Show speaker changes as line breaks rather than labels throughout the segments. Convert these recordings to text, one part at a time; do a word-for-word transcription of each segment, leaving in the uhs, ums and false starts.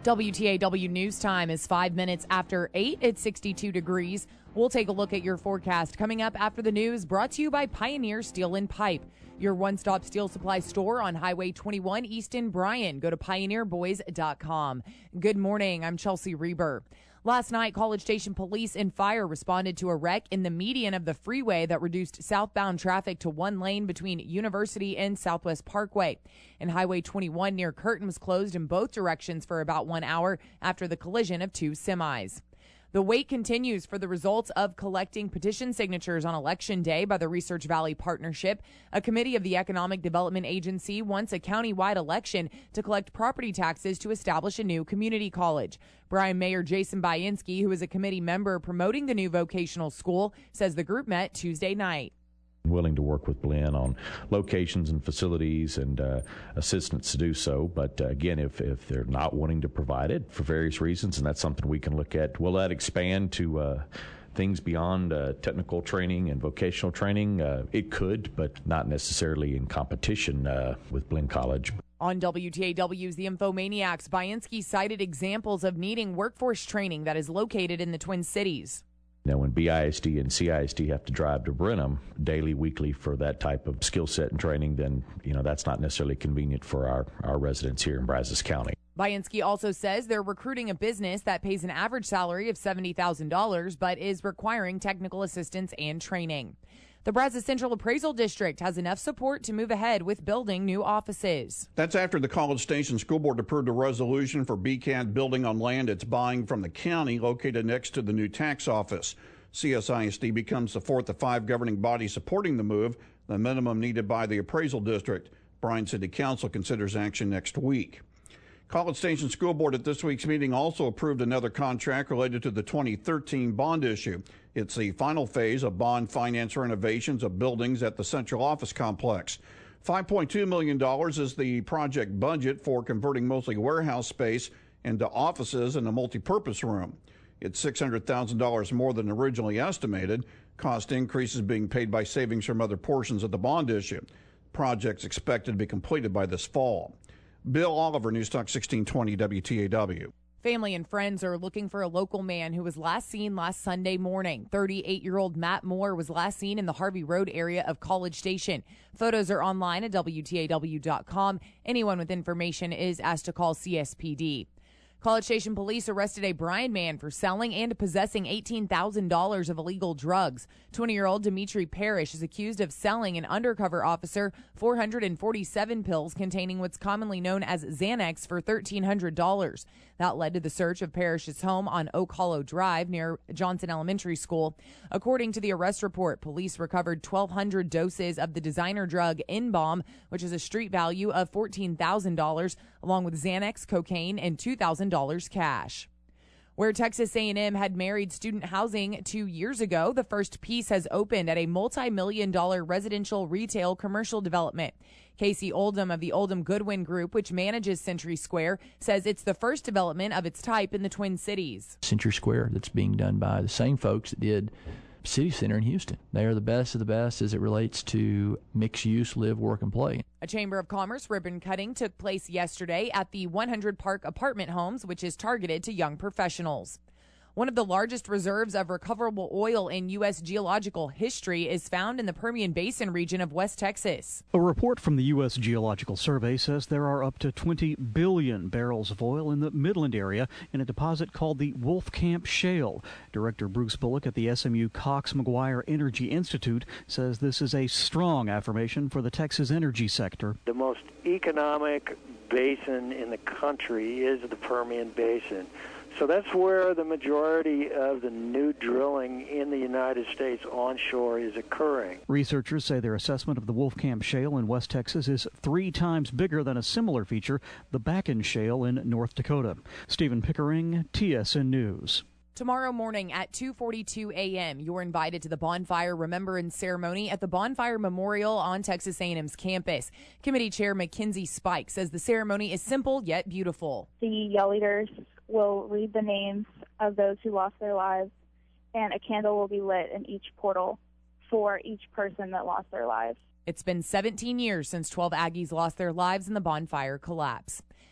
W T A W News Time is five minutes after eight. It's sixty-two degrees. We'll take a look at your forecast coming up after the news, brought to you by Pioneer Steel and Pipe, your one-stop steel supply store on Highway twenty-one East in Bryan. Go to pioneer boys dot com. Good morning. I'm Chelsea Reber. Last night, College Station police and fire responded to a wreck in the median of the freeway that reduced southbound traffic to one lane between University and Southwest Parkway. And Highway twenty-one near Curtin was closed in both directions for about one hour after the collision of two semis. The wait continues for the results of collecting petition signatures on Election Day by the Research Valley Partnership. A committee of the Economic Development Agency wants a county-wide election to collect property taxes to establish a new community college. Bryan Mayor Jason Bainski, who is a committee member promoting the new vocational school, says the group met Tuesday night.
Willing to work with Blinn on locations and facilities and uh, assistance to do so. But uh, again, if, if they're not wanting to provide it for various reasons, and that's something we can look at, will that expand to uh, things beyond uh, technical training and vocational training? Uh, it could, but not necessarily in competition uh, with Blinn College.
On W T A W's The Infomaniacs, Bainski cited examples of needing workforce training that is located in the Twin Cities.
Now, when B I S D and C I S D have to drive to Brenham daily, weekly for that type of skill set and training, then, you know, that's not necessarily convenient for our, our residents here in Brazos County.
Bainski also says they're recruiting a business that pays an average salary of seventy thousand dollars, but is requiring technical assistance and training. The Brazos Central Appraisal District has enough support to move ahead with building new offices.
That's after the College Station School Board approved a resolution for B C A D building on land it's buying from the county located next to the new tax office. C S I S D becomes the fourth of five governing bodies supporting the move, the minimum needed by the appraisal district. Bryan City Council considers action next week. College Station School Board at this week's meeting also approved another contract related to the twenty thirteen bond issue. It's the final phase of bond finance renovations of buildings at the Central Office Complex. five point two million dollars is the project budget for converting mostly warehouse space into offices and a multi-purpose room. It's six hundred thousand dollars more than originally estimated. Cost increases being paid by savings from other portions of the bond issue. Project's expected to be completed by this fall. Bill Oliver, News Talk sixteen twenty W T A W.
Family and friends are looking for a local man who was last seen last Sunday morning. thirty-eight-year-old Matt Moore was last seen in the Harvey Road area of College Station. Photos are online at W T A W dot com. Anyone with information is asked to call C S P D. College Station police arrested a Bryan man for selling and possessing eighteen thousand dollars of illegal drugs. twenty-year-old Dimitri Parrish is accused of selling an undercover officer four hundred forty-seven pills containing what's commonly known as Xanax for thirteen hundred dollars. That led to the search of Parrish's home on Oak Hollow Drive near Johnson Elementary School. According to the arrest report, police recovered twelve hundred doses of the designer drug N-Bomb, which is a street value of fourteen thousand dollars, along with Xanax, cocaine, and two thousand dollars cash. Where Texas A and M had married student housing two years ago, the first piece has opened at a multi-million dollar residential retail commercial development. Casey Oldham of the Oldham Goodwin Group, which manages Century Square, says it's the first development of its type in the Twin Cities.
Century Square that's being done by the same folks that did City Center in Houston. They are the best of the best as it relates to mixed use, live, work, and play.
A Chamber of Commerce ribbon cutting took place yesterday at the one hundred Park Apartment Homes, which is targeted to young professionals. One of the largest reserves of recoverable oil in U S geological history is found in the Permian Basin region of West Texas.
A report from the U S Geological Survey says there are up to twenty billion barrels of oil in the Midland area in a deposit called the Wolfcamp Shale. Director Bruce Bullock at the S M U Cox McGuire Energy Institute says this is a strong affirmation for the Texas energy sector.
The most economic basin in the country is the Permian Basin. So that's where the majority of the new drilling in the United States onshore is occurring.
Researchers say their assessment of the Wolfcamp Shale in West Texas is three times bigger than a similar feature, the Bakken Shale in North Dakota. Stephen Pickering, T S N News.
Tomorrow morning at two forty-two a.m., you're invited to the Bonfire Remembrance Ceremony at the Bonfire Memorial on Texas A and M's campus. Committee Chair Mackenzie Spike says the ceremony is simple yet beautiful.
The Yell Leaders will read the names of those who lost their lives, and a candle will be lit in each portal for each person that lost their lives.
It's been seventeen years since twelve Aggies lost their lives in the Bonfire collapse.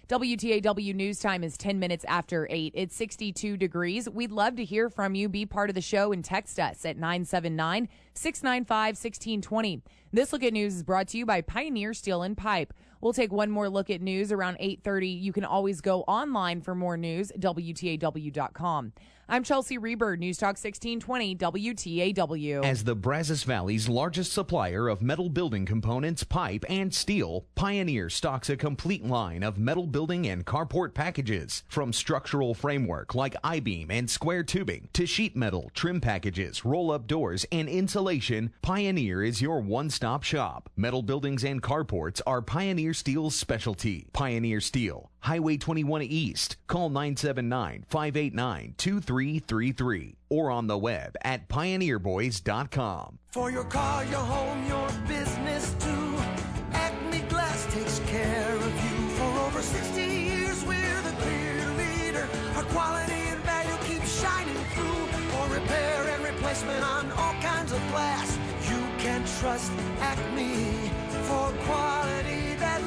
W T A W news time is ten minutes after eight. It's sixty-two degrees. We'd love to hear from you. Be part of the show and text us at nine seven nine, six nine five, one six two zero. This Look at News is brought to you by Pioneer Steel and Pipe. We'll take one more look at news around eight thirty. You can always go online for more news, W T A W dot com. I'm Chelsea Reber, News Talk sixteen twenty W T A W.
As the Brazos Valley's largest supplier of metal building components, pipe, and steel, Pioneer stocks a complete line of metal building and carport packages. From structural framework like I-beam and square tubing to sheet metal, trim packages, roll-up doors, and insulation, Pioneer is your one-stop shop. Metal buildings and carports are Pioneer Steel's specialty. Pioneer Steel, Highway twenty-one East. Call nine seven nine, five eight nine, two three three three or on the web at pioneer boys dot com.
For your car, your home, your business too, Acme Glass takes care of you. For over sixty years, we're the clear leader. Our quality and value keeps shining through. For repair and replacement on all kinds of glass, you can trust Acme for quality that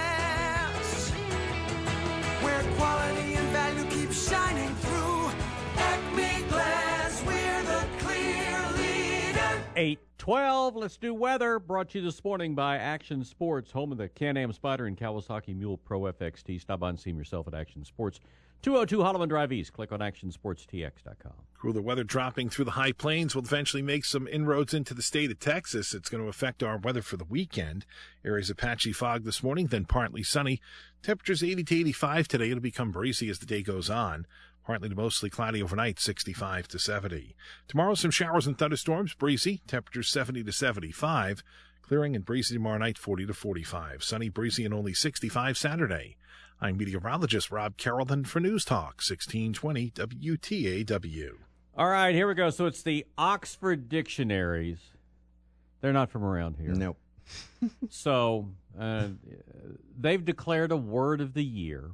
lasts. Where quality and value keep shining through, Acme Glass, we're the clear leader.
eight twelve, let's do weather. Brought to you this morning by Action Sports, home of the Can-Am Spider and Kawasaki Mule Pro F X T. Stop by and see them yourself at Action Sports, two oh two Holloman Drive East. Click on action sports t x dot com.
Cooler weather dropping through the high plains will eventually make some inroads into the state of Texas. It's going to affect our weather for the weekend. Areas of patchy fog this morning, then partly sunny. Temperatures eighty to eighty-five today. It'll become breezy as the day goes on. Partly to mostly cloudy overnight, sixty-five to seventy. Tomorrow, some showers and thunderstorms, breezy. Temperatures seventy to seventy-five. Clearing and breezy tomorrow night, forty to forty-five. Sunny, breezy, and only sixty-five Saturday. I'm meteorologist Rob Carrollton for News Talk sixteen twenty W T A W.
All right, here we go. So it's the Oxford Dictionaries. They're not from around here.
Nope.
So uh, they've declared a word of the year,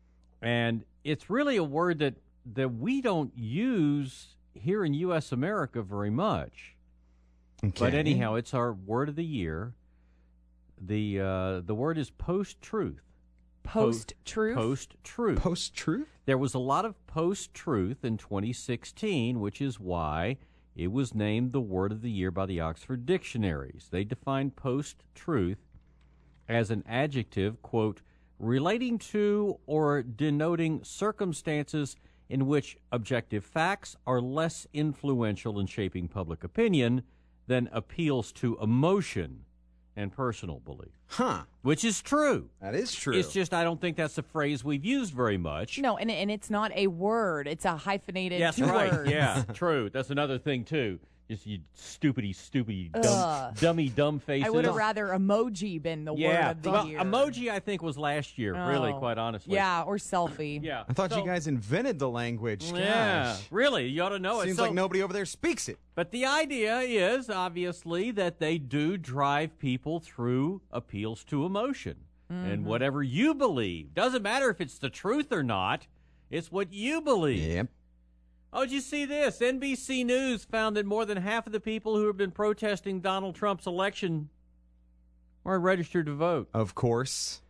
and it's really a word that, that we don't use here in U S America very much.
Okay.
But anyhow, it's our word of the year. The uh, the word is post-truth.
Post-truth?
Post-truth.
Post-truth?
There was a lot of post-truth in twenty sixteen, which is why it was named the word of the year by the Oxford Dictionaries. They defined post-truth as an adjective, quote, relating to or denoting circumstances in which objective facts are less influential in shaping public opinion than appeals to emotion and personal belief.
Huh.
Which is true.
That is true.
It's just I don't think that's a phrase we've used very much.
No, and and it's not a word. It's a hyphenated
Yes,
two
right.
words.
Yeah, true. That's another thing, too. Just you stupidity, stupid, dumb,
Ugh.
dummy, dumb faces.
I would have rather emoji been the
yeah.
word of the
well,
year.
Emoji, I think, was last year, really,
Oh.
quite honestly.
Yeah, or selfie.
Yeah.
I thought
So-
you guys invented the language.
Yeah,
Gosh.
really, you ought to know it.
Seems
So-
like nobody over there speaks it.
But the idea is, obviously, that they do drive people through appeals to emotion. And whatever you believe, doesn't matter if it's the truth or not, it's what you believe.
Yep.
Oh, did you see this? N B C News found that more than half of the people who have been protesting Donald Trump's election are registered to vote.
Of course.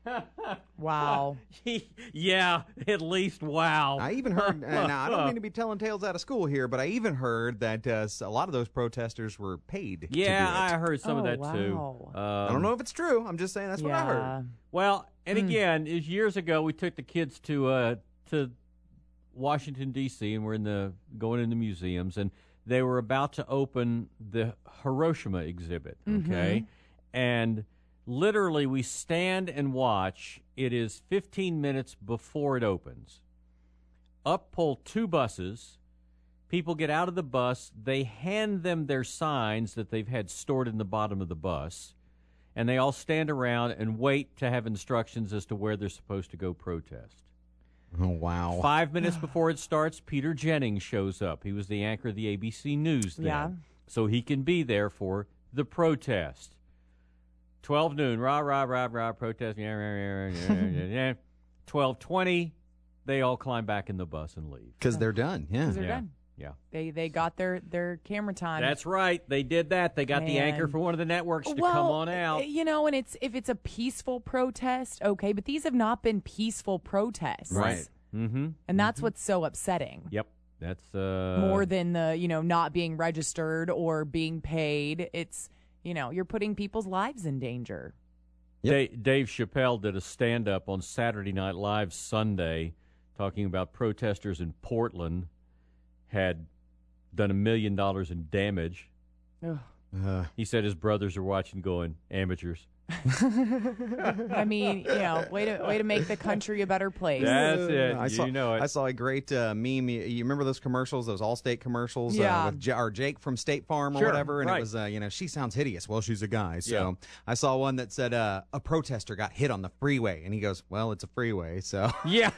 Wow.
Yeah, at least wow.
I even heard, uh, now I don't mean to be telling tales out of school here, but I even heard that uh, a lot of those protesters were paid
Yeah,
to do it.
I heard some
Oh,
of that
wow.
too. Um,
I don't know if it's true. I'm just saying that's what I heard.
Yeah.
Well, and again, is years ago we took the kids to uh, to Washington D C and we're in the going in the museums, and they were about to open the Hiroshima exhibit. Okay, and literally we stand and watch. It is fifteen minutes before it opens. Up pull two buses. People get out of the bus. They hand them their signs that they've had stored in the bottom of the bus. And they all stand around and wait to have instructions as to where they're supposed to go protest.
Oh, wow.
Five minutes before it starts, Peter Jennings shows up. He was the anchor of the A B C News then.
Yeah.
So he can be there for the protest. twelve noon, rah, rah, rah, rah, protest. Yeah, yeah, yeah, yeah, yeah. twelve twenty, they all climb back in the bus and leave.
Because they're done, yeah.
'Cause they're
Yeah.
done.
Yeah.
They they got their, their camera time.
That's right. They did that. They got
Man.
the anchor for one of the networks to
well,
come on out.
You know, and it's if it's a peaceful protest, okay, but these have not been peaceful protests.
Right. Mm-hmm.
And that's what's so upsetting.
Yep. That's uh
More than the, you know, not being registered or being paid. It's, you know, you're putting people's lives in danger.
Yep. Dave, Dave Chappelle did a stand-up on Saturday Night Live Sunday talking about protesters in Portland had done a million dollars in damage.
Ugh.
Uh,
he said his brothers are watching going, amateurs.
I mean, you know, way to way to make the country a better place.
That's it.
I
you
saw,
know it.
I saw a great uh, meme. You, you remember those commercials, those Allstate commercials
Yeah.
uh, with J- or Jake from State Farm or
Sure,
whatever? And
right.
it was, uh, you know, she sounds hideous. Well, she's a guy. So
Yeah.
I saw one that said uh, a protester got hit on the freeway. And he goes, well, it's a freeway. So
Yeah.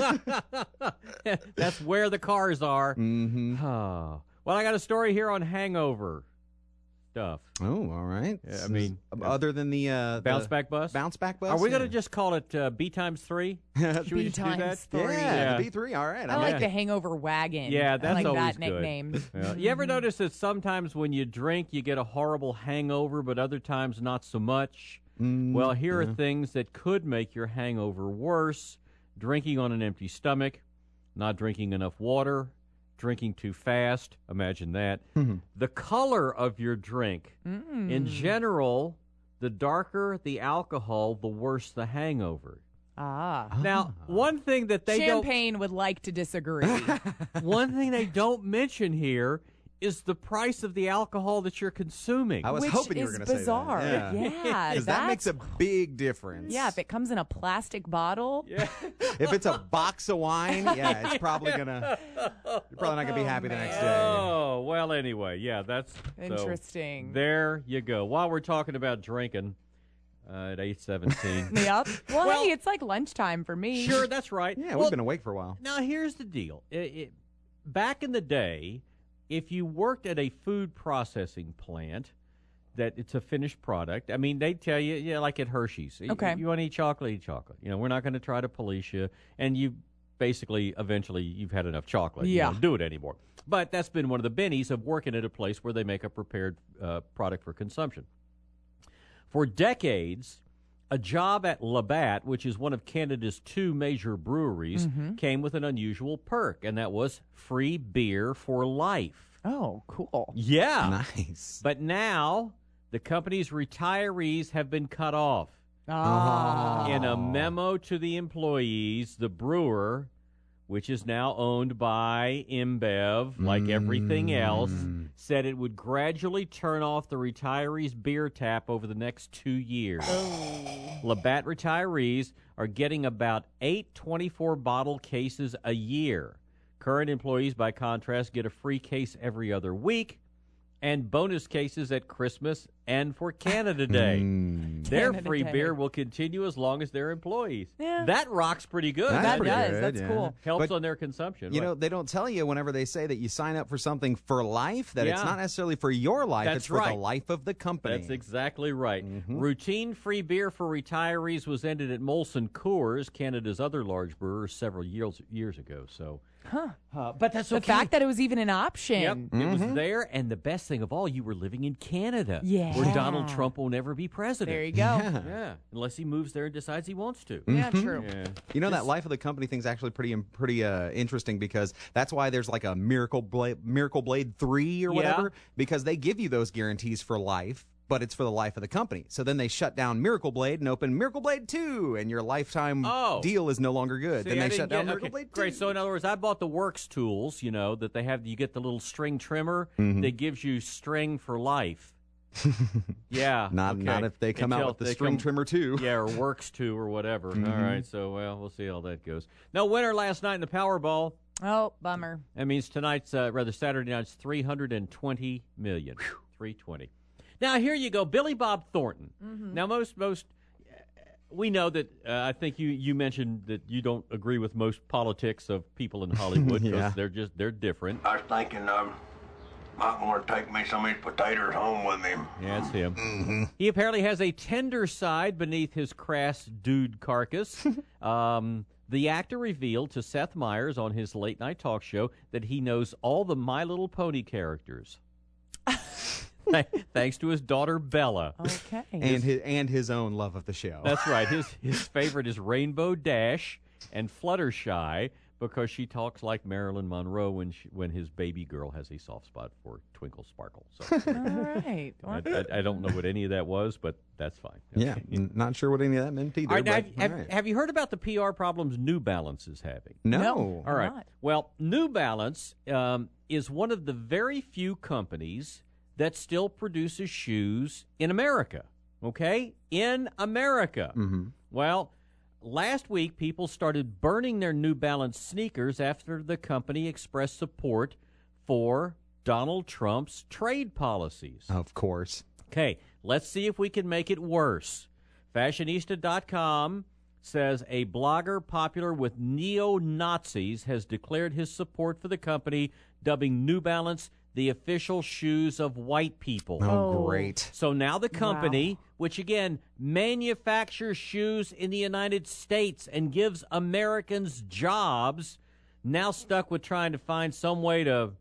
That's where the cars are.
mm-hmm.
Oh. Well, I got a story here on hangover stuff.
Oh, all right.
Yeah, I mean,
other than the uh,
Bounce
the
back bus?
bounce back bus.
Are we
Yeah.
going to just call it uh, B times three? Should we
B
just do that?
times three.
Yeah,
Yeah.
the B three. All right.
I
I
like
Yeah.
the hangover wagon.
Yeah,
I
that's
like
always
that
good.
nickname.
Yeah. You ever notice that sometimes when you drink, you get a horrible hangover, but other times not so much?
Mm,
Well, here
yeah.
are things that could make your hangover worse. Drinking on an empty stomach, not drinking enough water, drinking too fast. Imagine that. The color of your drink.
Mm.
In general, the darker the alcohol, the worse the hangover.
Ah.
Now, one thing that they
Champagne would like to disagree.
don't one thing they don't mention here is the price of the alcohol that you're consuming.
I was
Which
hoping you were
is
going to say
bizarre.
that.
Yeah,
Because that makes a
that's-
big difference.
Yeah, if it comes in a plastic bottle.
Yeah.
If it's a box of wine, yeah, it's probably gonna. You're probably not gonna be happy the next day.
Oh, well, anyway, yeah, that's so
Interesting.
there you go. While we're talking about drinking uh, at eight seventeen.
Yep. Well,
Well-
hey, it's like lunchtime for me.
Sure, that's right.
Yeah,
Well,
we've been awake for a while.
Now, here's the deal. It, it, back in the day, if you worked at a food processing plant, that it's a finished product. I mean, they tell you, yeah, like at Hershey's.
Okay.
You, you want to eat chocolate, eat chocolate. You know, we're not going to try to police you. And you basically, eventually, you've had enough chocolate. You
Yeah.
don't do it anymore. But that's been one of the bennies of working at a place where they make a prepared uh, product for consumption. For decades, a job at Labatt, which is one of Canada's two major breweries,
Mm-hmm.
came with an unusual perk, and that was free beer for life.
Oh, cool.
Yeah.
Nice.
But now, the company's retirees have been cut off.
Ah.
In a memo to the employees, the brewer, which is now owned by InBev, like everything else, said it would gradually turn off the retirees' beer tap over the next two years. Labatt retirees are getting about eight twenty-four bottle cases a year. Current employees, by contrast, get a free case every other week and bonus cases at Christmas and for Canada Day. Their
Canada
free
Day.
beer will continue as long as they're employees.
Yeah.
That rocks pretty good.
That's
That
pretty
does.
good,
That's
yeah.
cool.
Helps
But,
on their consumption.
You
right?
know, they don't tell you whenever they say that you sign up for something for life that it's
Yeah.
not necessarily for your life,
That's
it's for
right.
the life of the company.
That's exactly right.
Mm-hmm.
Routine free beer for retirees was ended at Molson Coors, Canada's other large brewer, several years years ago. So,
Huh.
uh, but that's
The
okay.
fact that it was even an option.
Yep, it was there, and the best thing of all, you were living in Canada,
Yeah.
where Donald Trump will never be president.
There you go.
Yeah.
Yeah, unless he moves there and decides he wants to.
Yeah, true.
Yeah.
You know, that life of the company thing's actually pretty pretty uh, interesting because that's why there's like a Miracle Blade, Miracle Blade three or
Yeah.
whatever, because they give you those guarantees for life, but it's for the life of the company. So then they shut down Miracle Blade and open Miracle Blade two, and your lifetime
Oh.
deal is no longer good.
See,
then
I
they
didn't
shut
get-
down Miracle
okay,
Blade two.
Great. So in other words, I bought the Works tools. You know that they have. You get the little string trimmer
Mm-hmm.
that gives you string for life. Yeah.
Not
okay.
not if they come
Until
out with the
they
string
come-
trimmer too.
Yeah, or Works two or whatever.
Mm-hmm.
All right. So well, we'll see how that goes. No winner last night in the Powerball.
Oh, bummer.
That means tonight's uh, rather Saturday night's three hundred and twenty million. Three twenty. Now here you go, Billy Bob Thornton.
Mm-hmm.
Now most most we know that uh, I think you you mentioned that you don't agree with most politics of people in Hollywood because
Yeah.
they're just they're different.
I was thinking um, might want to take me some of his potatoes home with him.
Yeah, it's him.
Mm-hmm.
He apparently has a tender side beneath his crass dude carcass. um, The actor revealed to Seth Meyers on his late-night talk show that he knows all the My Little Pony characters. Thanks to his daughter, Bella.
Okay.
And his, and his own love of the show.
That's right. His, his favorite is Rainbow Dash and Fluttershy, because she talks like Marilyn Monroe when she, when his baby girl has a soft spot for Twinkle Sparkle. So,
all right.
I, I, I don't know what any of that was, but that's fine. Okay.
Yeah, n- not sure what any of that meant either.
All right,
but,
have,
all
have,
right.
have you heard about the P R problems New Balance is having?
No.
No.
All right.
not.
Well, New Balance um, is one of the very few companies that still produces shoes in America. Okay? In America.
Mm-hmm.
Well, last week, people started burning their New Balance sneakers after the company expressed support for Donald Trump's trade policies.
Of course.
Okay, let's see if we can make it worse. Fashionista dot com says a blogger popular with neo-Nazis has declared his support for the company, dubbing New Balance the official shoes of white people.
Oh,
Oh.
great.
So now the company,
Wow.
which again manufactures shoes in the United States and gives Americans jobs, now stuck with trying to find some way to,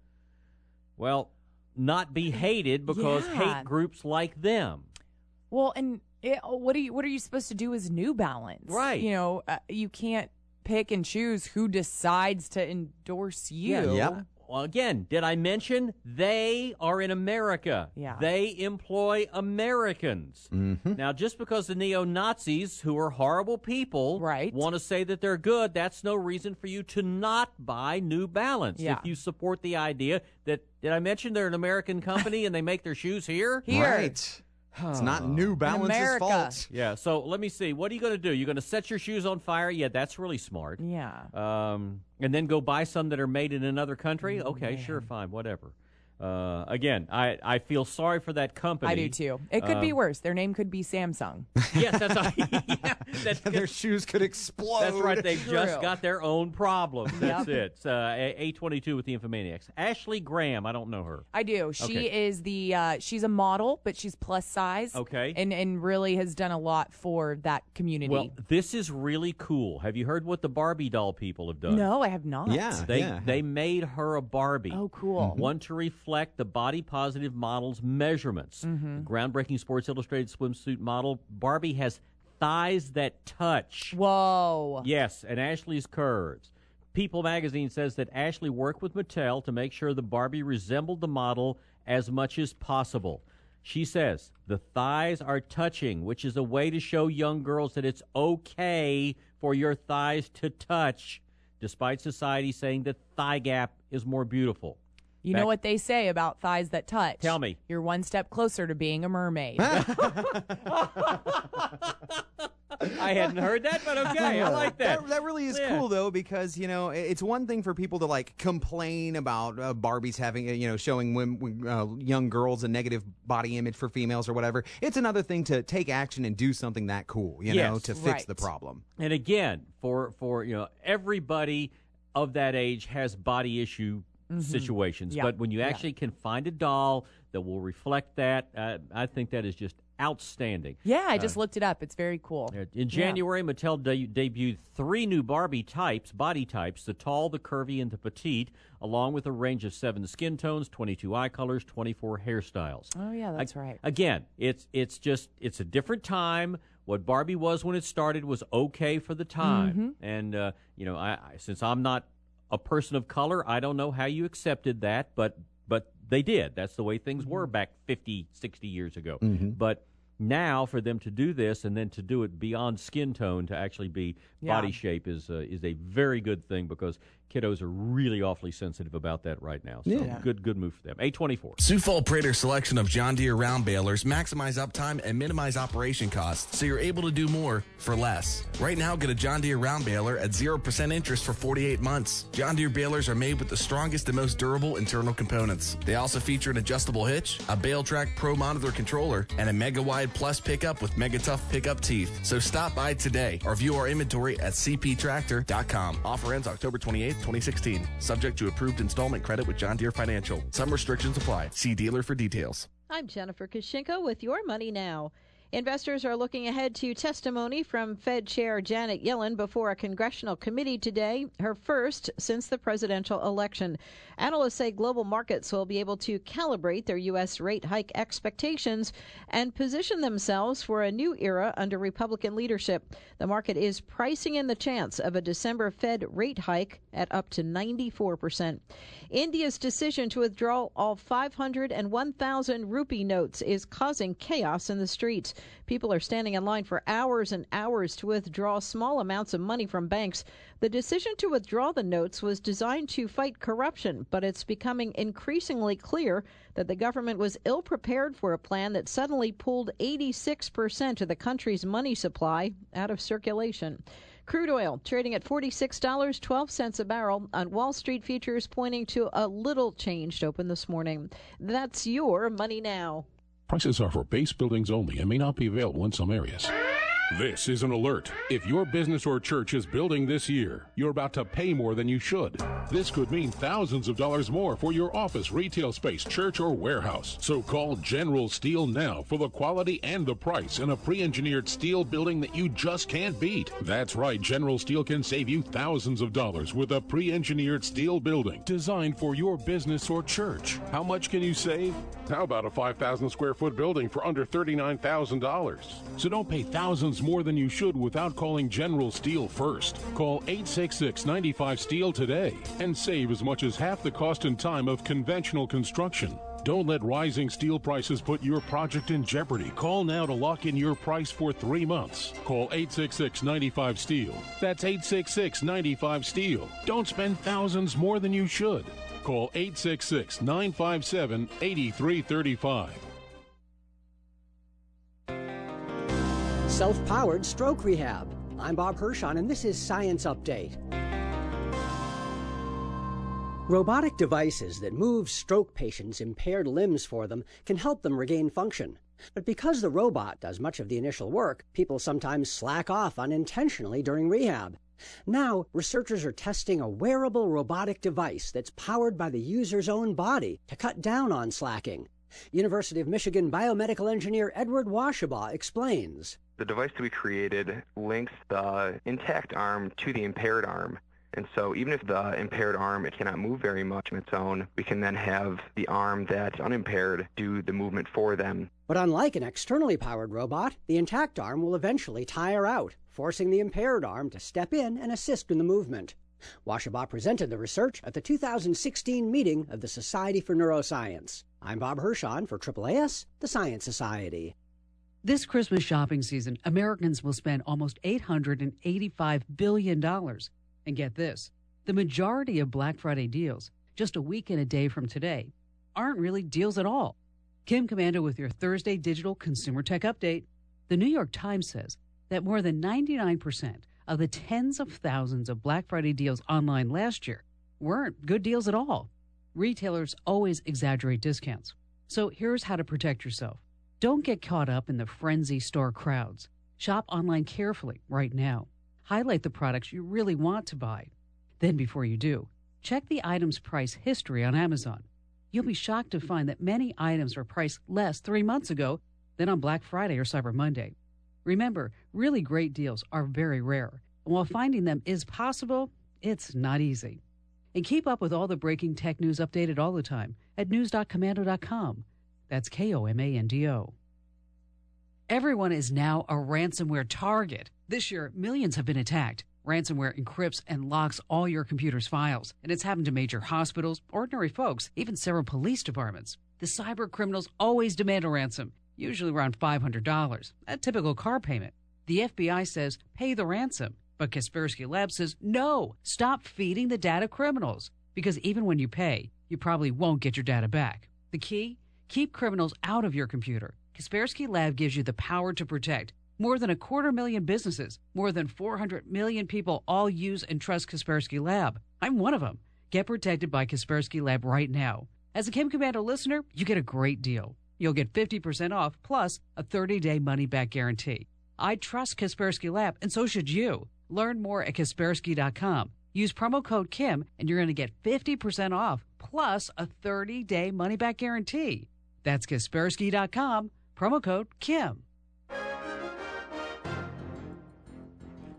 well, not be hated because
Yeah.
hate groups like them.
Well, and it, what are you what are you supposed to do as New Balance?
Right.
You know, uh, you can't pick and choose who decides to endorse you.
Yeah.
Yep.
Well, again, did I mention they are in America?
Yeah.
They employ Americans.
Mm-hmm.
Now, just because the neo-Nazis, who are horrible people,
Right.
want to say that they're good, that's no reason for you to not buy New Balance.
Yeah.
If you support the idea that, did I mention they're an American company and they make their shoes here?
Here.
Right. It's not New Balance's
America.
fault.
Yeah, so let me see. What are you going to do? You're going to set your shoes on fire? Yeah, that's really smart.
Yeah.
Um, and then go buy some that are made in another country? Okay, sure, fine, whatever. Uh, again, I, I feel sorry for that company.
I do too. It could be
Um,
worse. Their name could be Samsung.
Yes, that's yeah, that's,
Their shoes could explode.
that's right. They've just
True.
got their own problems. That's
Yep.
it. It's, uh, eight twenty-two with the Infomaniacs. Ashley Graham, I don't know her.
I do. She
Okay.
is the uh, she's a model, but she's plus size.
Okay.
And and really has done a lot for that community.
Well, this is really cool. Have you heard what the Barbie doll people have done?
no, I have not.
Yeah.
They they made her a Barbie.
Oh, cool.
One to reflect the body positive model's measurements.
Mm-hmm.
The groundbreaking Sports Illustrated swimsuit model Barbie has thighs that touch.
Whoa.
Yes, and Ashley's curves. People magazine says that Ashley worked with Mattel to make sure the Barbie resembled the model as much as possible. She says the thighs are touching, which is a way to show young girls that it's okay for your thighs to touch, despite society saying that thigh gap is more beautiful.
You
Back-
know what they say about thighs that touch?
Tell me.
You're one step closer to being a mermaid.
I hadn't heard that, but okay, I like that.
That, that really is
Yeah.
cool, though, because, you know, it's one thing for people to, like, complain about uh, Barbies having, uh, you know, showing women, uh, young girls a negative body image for females or whatever. It's another thing to take action and do something that cool, you know,
Yes.
to fix
Right.
the problem.
And again, for for you know, everybody of that age has body issue situations.
Yeah.
But when you
Yeah.
actually can find a doll that will reflect that, uh, I think that is just outstanding.
Yeah, I just looked it up. It's very cool.
Uh, In January, Mattel de- debuted three new Barbie types, body types: the tall, the curvy, and the petite, along with a range of seven skin tones, twenty-two eye colors, twenty-four hairstyles.
Oh yeah, that's
Ag-
right.
Again, it's it's just it's a different time. What Barbie was when it started was okay for the time,
Mm-hmm.
and uh, you know, I, I since I'm not a person of color, I don't know how you accepted that, but but they did. That's the way things were
Mm-hmm.
back fifty, sixty years ago. But now for them to do this and then to do it beyond skin tone to actually be
Yeah.
body shape is uh, is a very good thing, because kiddos are really awfully sensitive about that right now. So
Yeah.
good good move for them. eight twenty-four.
Sioux Falls Prater selection of John Deere round balers maximize uptime and minimize operation costs, so you're able to do more for less. Right now, get a John Deere round baler at zero percent interest for forty-eight months. John Deere balers are made with the strongest and most durable internal components. They also feature an adjustable hitch, a Bale Track Pro monitor controller, and a Mega Wide Plus pickup with Mega Tough pickup teeth. So stop by today or view our inventory at c p tractor dot com. Offer ends October twenty-eighth, twenty sixteen. Subject to approved installment credit with John Deere Financial. Some restrictions apply. See dealer for details.
I'm Jennifer Kushinko with Your Money Now. Investors are looking ahead to testimony from Fed Chair Janet Yellen before a congressional committee today, her first since the presidential election. Analysts say global markets will be able to calibrate their U S rate hike expectations and position themselves for a new era under Republican leadership. The market is pricing in the chance of a December Fed rate hike at up to ninety-four percent. India's decision to withdraw all five hundred and one thousand rupee notes is causing chaos in the streets. People are standing in line for hours and hours to withdraw small amounts of money from banks. The decision to withdraw the notes was designed to fight corruption, but it's becoming increasingly clear that the government was ill-prepared for a plan that suddenly pulled eighty-six percent of the country's money supply out of circulation. Crude oil trading at forty-six dollars and twelve cents a barrel on Wall Street, futures pointing to a little change to open this morning. That's your Money Now.
Prices are for base buildings only and may not be available in some areas. This is an alert. If your business or church is building this year, you're about to pay more than you should. This could mean thousands of dollars more for your office, retail space, church, or warehouse. So call General Steel now for the quality and the price in a pre-engineered steel building that you just can't beat. That's right, General Steel can save you thousands of dollars with a pre-engineered steel building designed for your business or church. How much can you save? How about a five thousand square foot building for under thirty-nine thousand dollars? So don't pay thousands more than you should without calling General Steel first. Call eight six six, nine five, STEEL today and save as much as half the cost and time of conventional construction. Don't let rising steel prices put your project in jeopardy. Call now to lock in your price for three months. Call eight six six, nine five, STEEL. That's eight six six, nine five, STEEL. Don't spend thousands more than you should. Call eight six six, nine five seven, eight three three five.
Self-powered stroke rehab. I'm Bob Hirschon, and this is Science Update. Robotic devices that move stroke patients' impaired limbs for them can help them regain function. But because the robot does much of the initial work, people sometimes slack off unintentionally during rehab. Now, researchers are testing a wearable robotic device that's powered by the user's own body to cut down on slacking. University of Michigan biomedical engineer Edward Washabaugh explains.
The device that we created links the intact arm to the impaired arm. And so even if the impaired arm it cannot move very much on its own, we can then have the arm that's unimpaired do the movement for them.
But unlike an externally powered robot, the intact arm will eventually tire out, forcing the impaired arm to step in and assist in the movement. Washabaugh presented the research at the two thousand sixteen meeting of the Society for Neuroscience. I'm Bob Hirschon for triple A S, the Science Society.
This Christmas shopping season, Americans will spend almost eight hundred eighty-five billion dollars. And get this, the majority of Black Friday deals, just a week and a day from today, aren't really deals at all. Kim Komando with your Thursday Digital Consumer Tech Update. The New York Times says that more than ninety-nine percent of the tens of thousands of Black Friday deals online last year weren't good deals at all. Retailers always exaggerate discounts. So here's how to protect yourself. Don't get caught up in the frenzy store crowds. Shop online carefully right now. Highlight the products you really want to buy. Then before you do, check the item's price history on Amazon. You'll be shocked to find that many items were priced less three months ago than on Black Friday or Cyber Monday. Remember, really great deals are very rare. And while finding them is possible, it's not easy. And keep up with all the breaking tech news updated all the time at news dot komando dot com. That's K O M A N D O. Everyone is now a ransomware target. This year, millions have been attacked. Ransomware encrypts and locks all your computer's files, and it's happened to major hospitals, ordinary folks, even several police departments. The cyber criminals always demand a ransom, usually around five hundred dollars, a typical car payment. The F B I says pay the ransom, but Kaspersky Labs says no, stop feeding the data criminals, because even when you pay, you probably won't get your data back. The key? Keep criminals out of your computer. Kaspersky Lab gives you the power to protect. More than a quarter million businesses, more than four hundred million people all use and trust Kaspersky Lab. I'm one of them. Get protected by Kaspersky Lab right now. As a Kim Komando listener, you get a great deal. You'll get fifty percent off plus a thirty-day money-back guarantee. I trust Kaspersky Lab, and so should you. Learn more at Kaspersky dot com. Use promo code Kim, and you're going to get fifty percent off plus a thirty-day money-back guarantee. That's Kaspersky dot com, promo code Kim.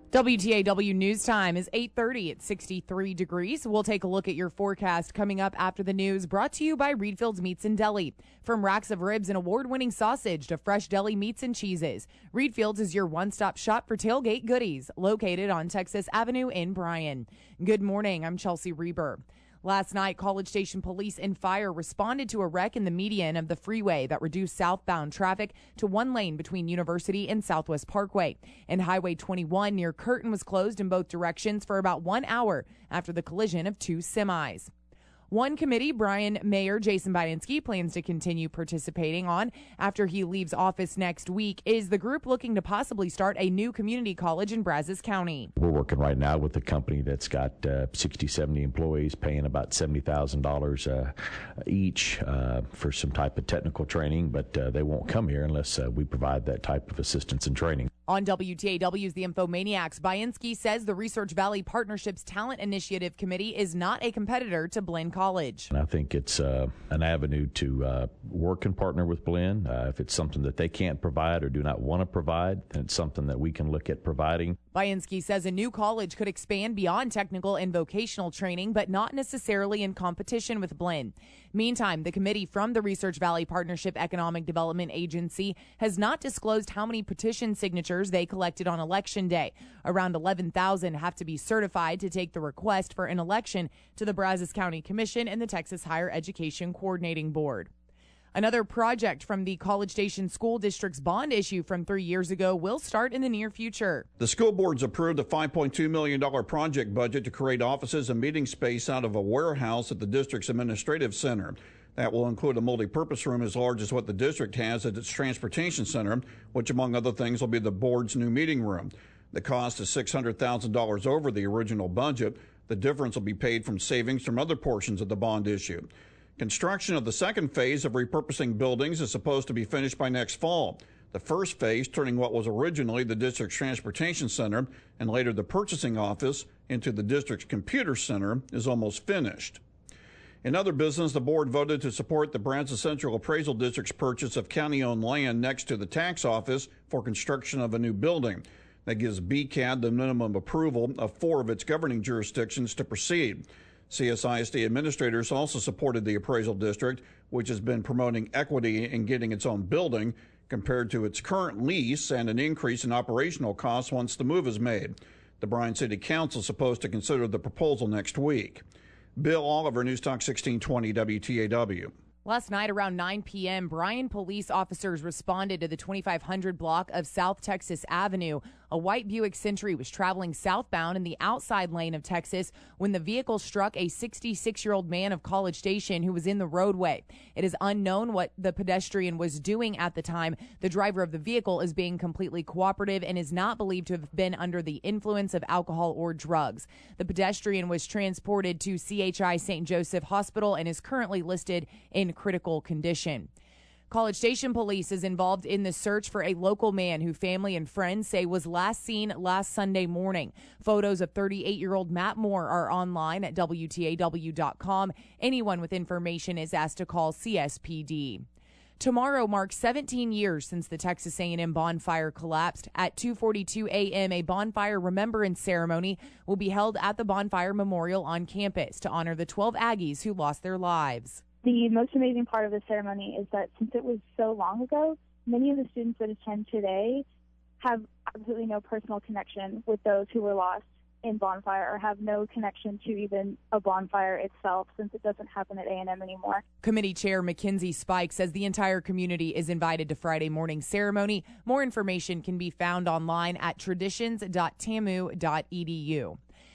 W T A W News Time is eight thirty at sixty-three degrees. We'll take a look at your forecast coming up after the news, brought to you by Reedfield's Meats and Deli. From racks of ribs and award-winning sausage to fresh deli meats and cheeses, Reedfield's is your one-stop shop for tailgate goodies, located on Texas Avenue in Bryan. Good morning, I'm Chelsea Reber. Last night, College Station police and fire responded to a wreck in the median of the freeway that reduced southbound traffic to one lane between University and Southwest Parkway. And Highway twenty-one near Curtin was closed in both directions for about one hour after the collision of two semis. One committee Bryan Mayor Jason Bainski plans to continue participating on after he leaves office next week is the group looking to possibly start a new community college in Brazos County.
We're working right now with a company that's got uh, sixty, seventy employees paying about seventy thousand dollars uh, each uh, for some type of technical training, but uh, they won't come here unless uh, we provide that type of assistance and training.
On W T A W's The Infomaniacs, Bainski says the Research Valley Partnership's Talent Initiative Committee is not a competitor to Blinn College.
And I think it's uh, an avenue to uh, work and partner with Blinn. Uh, if it's something that they can't provide or do not want to provide, then it's something that we can look at providing.
Bainski says a new college could expand beyond technical and vocational training, but not necessarily in competition with Blinn. Meantime, the committee from the Research Valley Partnership Economic Development Agency has not disclosed how many petition signatures they collected on Election Day. Around eleven thousand have to be certified to take the request for an election to the Brazos County Commission and the Texas Higher Education Coordinating Board. Another project from the College Station School District's bond issue from three years ago will start in the near future.
The school board's approved a five point two million dollars project budget to create offices and meeting space out of a warehouse at the district's administrative center. That will include a multi-purpose room as large as what the district has at its transportation center, which, among other things, will be the board's new meeting room. The cost is six hundred thousand dollars over the original budget. The difference will be paid from savings from other portions of the bond issue. Construction of the second phase of repurposing buildings is supposed to be finished by next fall. The first phase, turning what was originally the district's transportation center and later the purchasing office into the district's computer center, is almost finished. In other business, the board voted to support the Brazos Central Appraisal District's purchase of county-owned land next to the tax office for construction of a new building. That gives B C A D the minimum approval of four of its governing jurisdictions to proceed. C S I S D administrators also supported the appraisal district, which has been promoting equity in getting its own building compared to its current lease and an increase in operational costs once the move is made. The Bryan City Council is supposed to consider the proposal next week. Bill Oliver, News Talk sixteen twenty W T A W.
Last night around nine p.m., Bryan police officers responded to the twenty-five hundred block of South Texas Avenue. A white Buick Century was traveling southbound in the outside lane of Texas when the vehicle struck a sixty-six-year-old man of College Station who was in the roadway. It is unknown what the pedestrian was doing at the time. The driver of the vehicle is being completely cooperative and is not believed to have been under the influence of alcohol or drugs. The pedestrian was transported to C H I Saint Joseph Hospital and is currently listed in critical condition. College Station Police is involved in the search for a local man who family and friends say was last seen last Sunday morning. Photos of thirty-eight-year-old Matt Moore are online at W T A W dot com. Anyone with information is asked to call C S P D. Tomorrow marks seventeen years since the Texas A and M bonfire collapsed. At two forty-two a.m., a bonfire remembrance ceremony will be held at the Bonfire Memorial on campus to honor the twelve Aggies who lost their lives.
The most amazing part of the ceremony is that since it was so long ago, many of the students that attend today have absolutely no personal connection with those who were lost in bonfire or have no connection to even a bonfire itself since it doesn't happen at A and M anymore.
Committee Chair Mackenzie Spike says the entire community is invited to Friday morning ceremony. More information can be found online at traditions dot tamu dot e d u.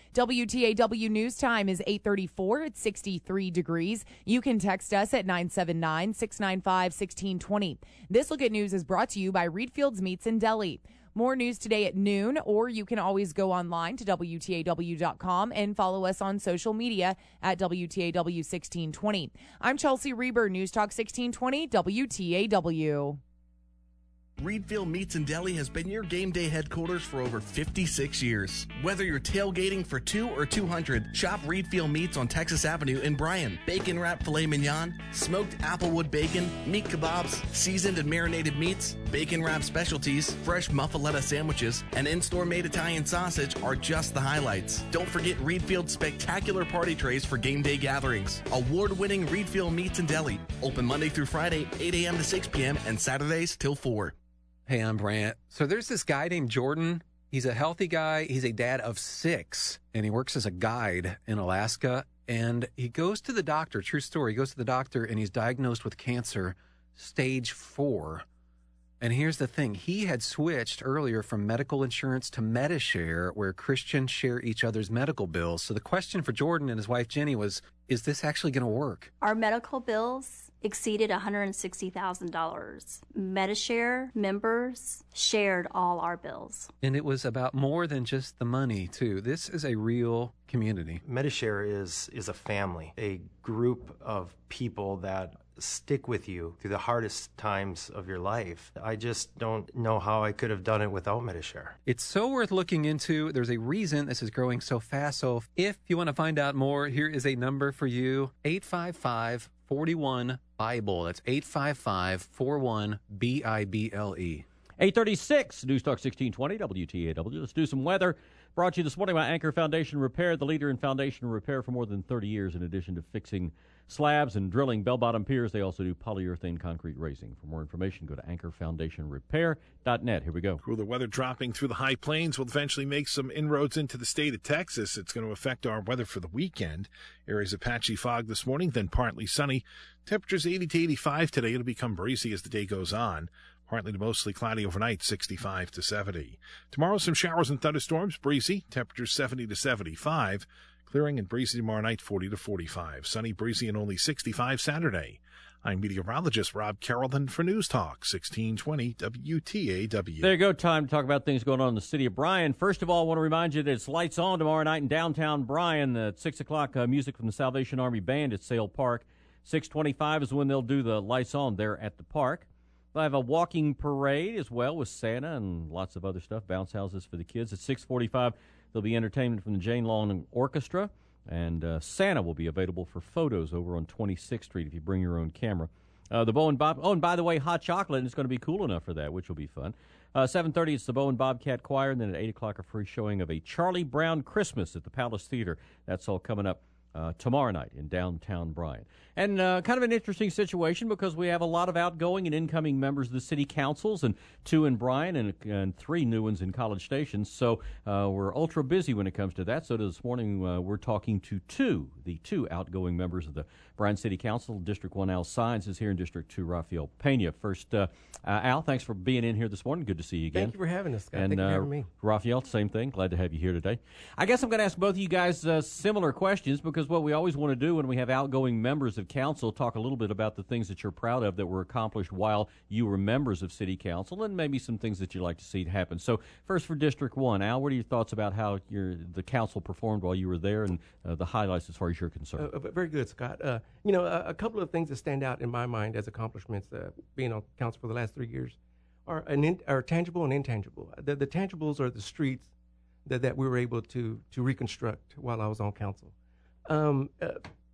W T A W News Time is eight thirty-four at sixty-three degrees. You can text us at nine seven nine, six nine five, one six two zero. This Look at News is brought to you by Reedfield's Meats and Deli. More news today at noon, or you can always go online to W T A W dot com and follow us on social media at W T A W sixteen twenty. I'm Chelsea Reber, News Talk sixteen twenty W T A W.
Reedfield Meats and Deli has been your game day headquarters for over fifty-six years. Whether you're tailgating for two or two hundred, shop Reedfield Meats on Texas Avenue in Bryan. Bacon wrapped filet mignon, smoked applewood bacon, meat kebabs, seasoned and marinated meats, bacon wrapped specialties, fresh muffaletta sandwiches, and in-store made Italian sausage are just the highlights. Don't forget Reedfield's spectacular party trays for game day gatherings. Award-winning Reedfield Meats and Deli. Open Monday through Friday, eight a.m. to six p.m. and Saturdays till four.
Hey, I'm Brant. So there's this guy named Jordan. He's a healthy guy. He's a dad of six, and he works as a guide in Alaska. And he goes to the doctor, true story, he goes to the doctor, and he's diagnosed with cancer, stage four. And here's the thing. He had switched earlier from medical insurance to Medi-Share, where Christians share each other's medical bills. So the question for Jordan and his wife, Jenny, was, is this actually going to work?
Our medical bills exceeded one hundred sixty thousand dollars. Medi-Share members shared all our bills.
And it was about more than just the money, too. This is a real community.
Medi-Share is, is a family, a group of people that stick with you through the hardest times of your life. I just don't know how I could have done it without Medi-Share.
It's so worth looking into. There's a reason this is growing so fast. So if you want to find out more, here is a number for you, eight five five, four one, Bible. That's eight five five, four one, B I B L E.
eight thirty-six, News Talk sixteen twenty, W T A W. Let's do some weather. Brought to you this morning by Anchor Foundation Repair, the leader in foundation repair for more than thirty years. In addition to fixing slabs and drilling bell-bottom piers, they also do polyurethane concrete raising. For more information, go to anchor foundation repair dot net. Here we go.
Cooler weather dropping through the high plains will eventually make some inroads into the state of Texas. It's going to affect our weather for the weekend. Areas of patchy fog this morning, then partly sunny. Temperatures eighty to eighty-five today. It'll become breezy as the day goes on. Partly to mostly cloudy overnight, sixty-five to seventy. Tomorrow, some showers and thunderstorms, breezy, temperatures seventy to seventy-five. Clearing and breezy tomorrow night, forty to forty-five. Sunny, breezy, and only sixty-five Saturday. I'm meteorologist Rob Carrollton for News Talk sixteen twenty W T A W.
There you go. Time to talk about things going on in the city of Bryan. First of all, I want to remind you that it's Lights On tomorrow night in downtown Bryan. At six o'clock, uh, music from the Salvation Army Band at Sale Park. six twenty-five is when they'll do the Lights On there at the park. They'll have a walking parade as well with Santa and lots of other stuff, bounce houses for the kids. At six forty-five, there'll be entertainment from the Jane Long Orchestra, and uh, Santa will be available for photos over on twenty-sixth Street if you bring your own camera. Uh, the Bo and Bob, oh, and by the way, hot chocolate is going to be cool enough for that, which will be fun. Uh, seven thirty, it's the Bo and Bobcat Choir, and then at eight o'clock, a free showing of a Charlie Brown Christmas at the Palace Theater. That's all coming up Uh, tomorrow night in downtown Bryan. And uh, kind of an interesting situation because we have a lot of outgoing and incoming members of the city councils, and two in Bryan and, and three new ones in College Station. So uh, we're ultra busy when it comes to that. So this morning uh, we're talking to two, the two outgoing members of the Bryan City Council. District one, Al Sines, is here, in District two, Rafael Pena. First, uh, uh, Al, thanks for being in here this morning. Good to see you again.
Thank you for having us, Scott.
And,
Thank you for
uh,
having me.
Rafael, same thing. Glad to have you here today. I guess I'm going to ask both of you guys uh, similar questions, because what we always want to do when we have outgoing members of council, talk a little bit about the things that you're proud of that were accomplished while you were members of city council, and maybe some things that you'd like to see happen. So first, for District one, Al, what are your thoughts about how your the council performed while you were there, and uh, the highlights as far as you're concerned?
Uh, very good, Scott. Uh, you know, a, a couple of things that stand out in my mind as accomplishments, uh, being on council for the last three years, are, an in, are tangible and intangible. The, the tangibles are the streets that, that we were able to to reconstruct while I was on council. Um, uh,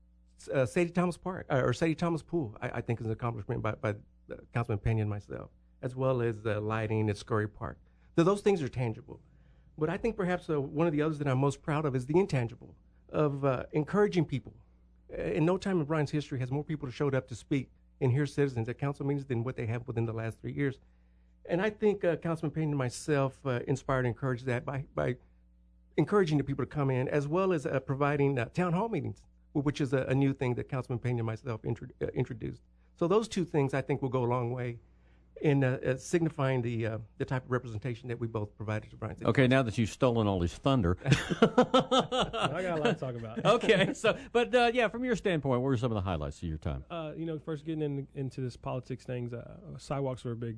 uh, Sadie Thomas Park, uh, or Sadie Thomas Pool, I, I think is an accomplishment by, by uh, Councilman Pena and myself, as well as uh, lighting at Scurry Park. So those things are tangible. But I think perhaps uh, one of the others that I'm most proud of is the intangible, of uh, encouraging people. In no time in Bryan's history has more people showed up to speak and hear citizens at council meetings than what they have within the last three years. And I think uh, Councilman Pena and myself uh, inspired and encouraged that by, by encouraging the people to come in, as well as uh, providing uh, town hall meetings, which is a, a new thing that Councilman Pena and myself intro- uh, introduced. So those two things, I think, will go a long way in uh, uh, signifying the uh, the type of representation that we both provided to Bryan City.
Okay, now that you've stolen all his thunder.
I got a lot to talk about.
Okay, so, but uh, yeah, from your standpoint, what were some of the highlights of your time?
Uh, you know, first getting in, into this politics things, uh, sidewalks were a big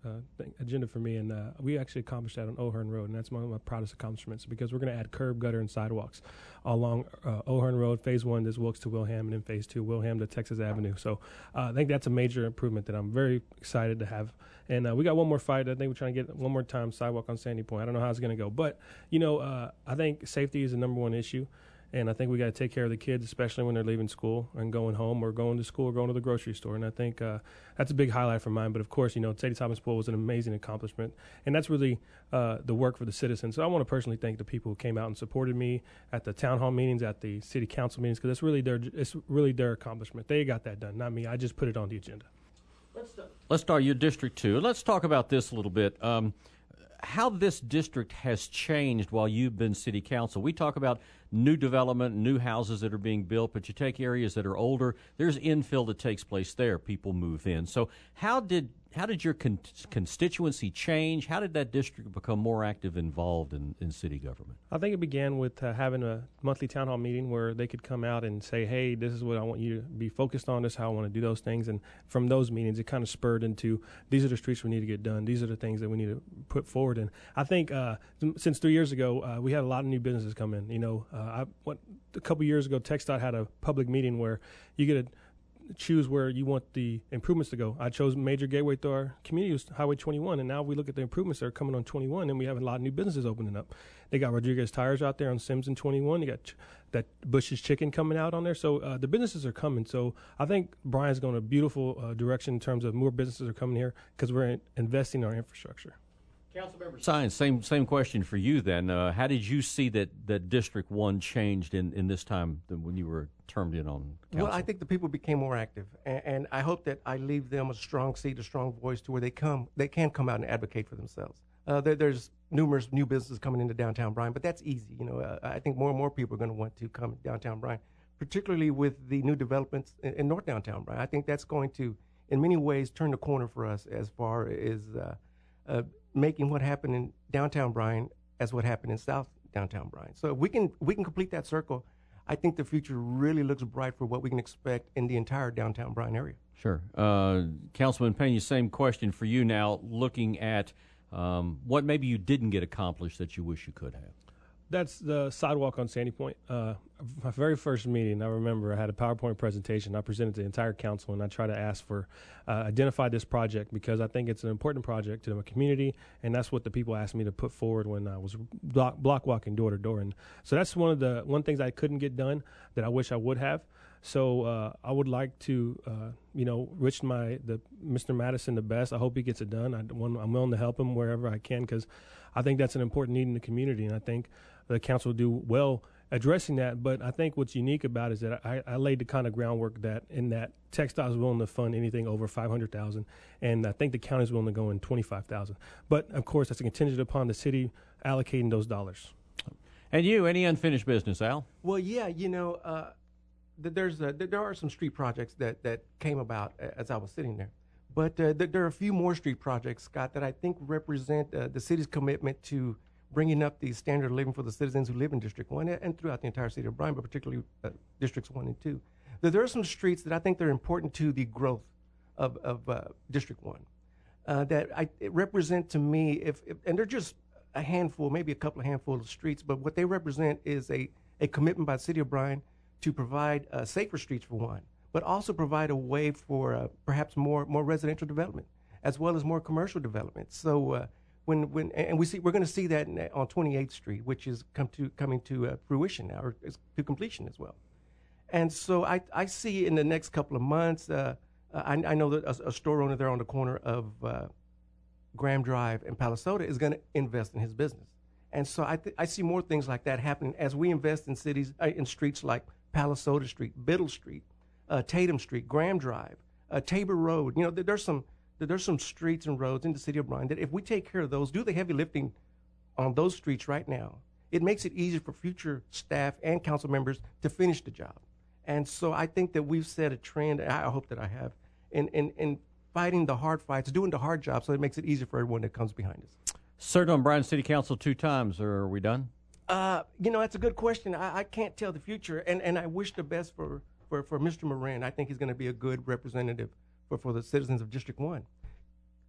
uh, thing, agenda for me, and uh, we actually accomplished that on O'Hearn Road, and that's one of my proudest accomplishments because we're going to add curb, gutter, and sidewalks along uh, O'Hearn Road. Phase one is Wilkes to Wilhelm, and then phase two, Wilhelm to Texas Avenue. So uh, I think that's a major improvement that I'm very excited to have. And uh, we got one more fight. I think we're trying to get one more time sidewalk on Sandy Point. I don't know how it's going to go, but you know, uh, I think safety is the number one issue. And I think we got to take care of the kids, especially when they're leaving school and going home or going to school or going to the grocery store. And I think uh, that's a big highlight for mine. But, of course, you know, Sadie Thomas Pool was an amazing accomplishment. And that's really uh, the work for the citizens. So I want to personally thank the people who came out and supported me at the town hall meetings, at the city council meetings, because it's really their it's really their accomplishment. They got that done, not me. I just put it on the agenda.
Let's start, let's start your District two. Let's talk about this a little bit. Um, how this district has changed while you've been city council. We talk about new development, new houses that are being built, but you take areas that are older, there's infill that takes place there. People move in. So how did how did your con- constituency change? How did that district become more active involved in, in city government?
I think it began with uh, having a monthly town hall meeting where they could come out and say, hey, this is what I want you to be focused on, this is how I want to do those things. And from those meetings, it kind of spurred into these are the streets we need to get done. These are the things that we need to put forward. And I think uh, since three years ago, uh, we had a lot of new businesses come in. You know, uh, I, what, a couple years ago, TxDOT had a public meeting where you get a choose where you want the improvements to go. I chose major gateway to our community was Highway twenty-one, and now we look at the improvements that are coming on twenty-one, and we have a lot of new businesses opening up. They got Rodriguez Tires out there on Sims and twenty-one. You got ch- that Bush's Chicken coming out on there. So uh, the businesses are coming. So I think Brian's going a beautiful uh, direction in terms of more businesses are coming here because we're in- investing in our infrastructure.
Councilmember Sines, same same question for you then. Uh, how did you see that, that District one changed in, in this time than when you were termed in on council?
Well, I think the people became more active, and, and I hope that I leave them a strong seat, a strong voice to where they come, they can come out and advocate for themselves. Uh, there, there's numerous new businesses coming into downtown Bryan, but that's easy. You know, uh, I think more and more people are going to want to come downtown Bryan, particularly with the new developments in, in North Downtown Bryan. I think that's going to, in many ways, turn the corner for us as far as uh, uh, making what happened in downtown Bryan as what happened in South Downtown Bryan. So if we can we can complete that circle, I think the future really looks bright for what we can expect in the entire downtown Bryan area.
Sure. Uh, Councilman Pena, same question for you now, looking at um, what maybe you didn't get accomplished that you wish you could have.
That's the sidewalk on Sandy Point. Uh, my very first meeting, I remember I had a PowerPoint presentation. I presented to the entire council, and I tried to ask for, uh, identify this project because I think it's an important project to the community, and that's what the people asked me to put forward when I was block, block walking door to door. And so that's one of the one things I couldn't get done that I wish I would have. So uh, I would like to, uh, you know, wish my the Mister Madison the best. I hope he gets it done. I, I'm willing to help him wherever I can because I think that's an important need in the community, and I think the council will do well addressing that. But I think what's unique about it is that I, I laid the kind of groundwork that in that TxDOT is willing to fund anything over five hundred thousand dollars, and I think the county is willing to go in twenty-five thousand dollars. But, of course, that's a contingent upon the city allocating those dollars.
And you, any unfinished business, Al?
Well, yeah, you know, uh, there's a, there are some street projects that, that came about as I was sitting there. But uh, there are a few more street projects, Scott, that I think represent uh, the city's commitment to bringing up the standard of living for the citizens who live in District one and throughout the entire city of Bryan, but particularly uh, Districts one and two. There are some streets that I think they're important to the growth of, of uh, District one uh, that I, it represent to me, if, if and they're just a handful, maybe a couple of handfuls of streets, but what they represent is a, a commitment by the city of Bryan to provide uh, safer streets for one, but also provide a way for uh, perhaps more more residential development as well as more commercial development. So uh, when when and we see we're going to see that in, on twenty-eighth Street, which is come to coming to uh, fruition now, or is to completion as well. And so I I see in the next couple of months, uh, I, I know that a, a store owner there on the corner of uh, Graham Drive and Palisoda is going to invest in his business. And so I th- I see more things like that happening as we invest in cities uh, in streets like Palisoda Street, Biddle Street, uh, Tatum Street, Graham Drive, uh, Tabor Road. You know, there, there's some there's some streets and roads in the city of Bryan that if we take care of those, do the heavy lifting on those streets right now, it makes it easier for future staff and council members to finish the job. And so I think that we've set a trend, I hope that I have, in, in, in fighting the hard fights, doing the hard job, so it makes it easier for everyone that comes behind us.
Served on Bryan City Council two times. Are we done?
Uh, you know, that's a good question. I, I can't tell the future, and, and I wish the best for, for, for Mister Moran. I think he's going to be a good representative for, for the citizens of District one.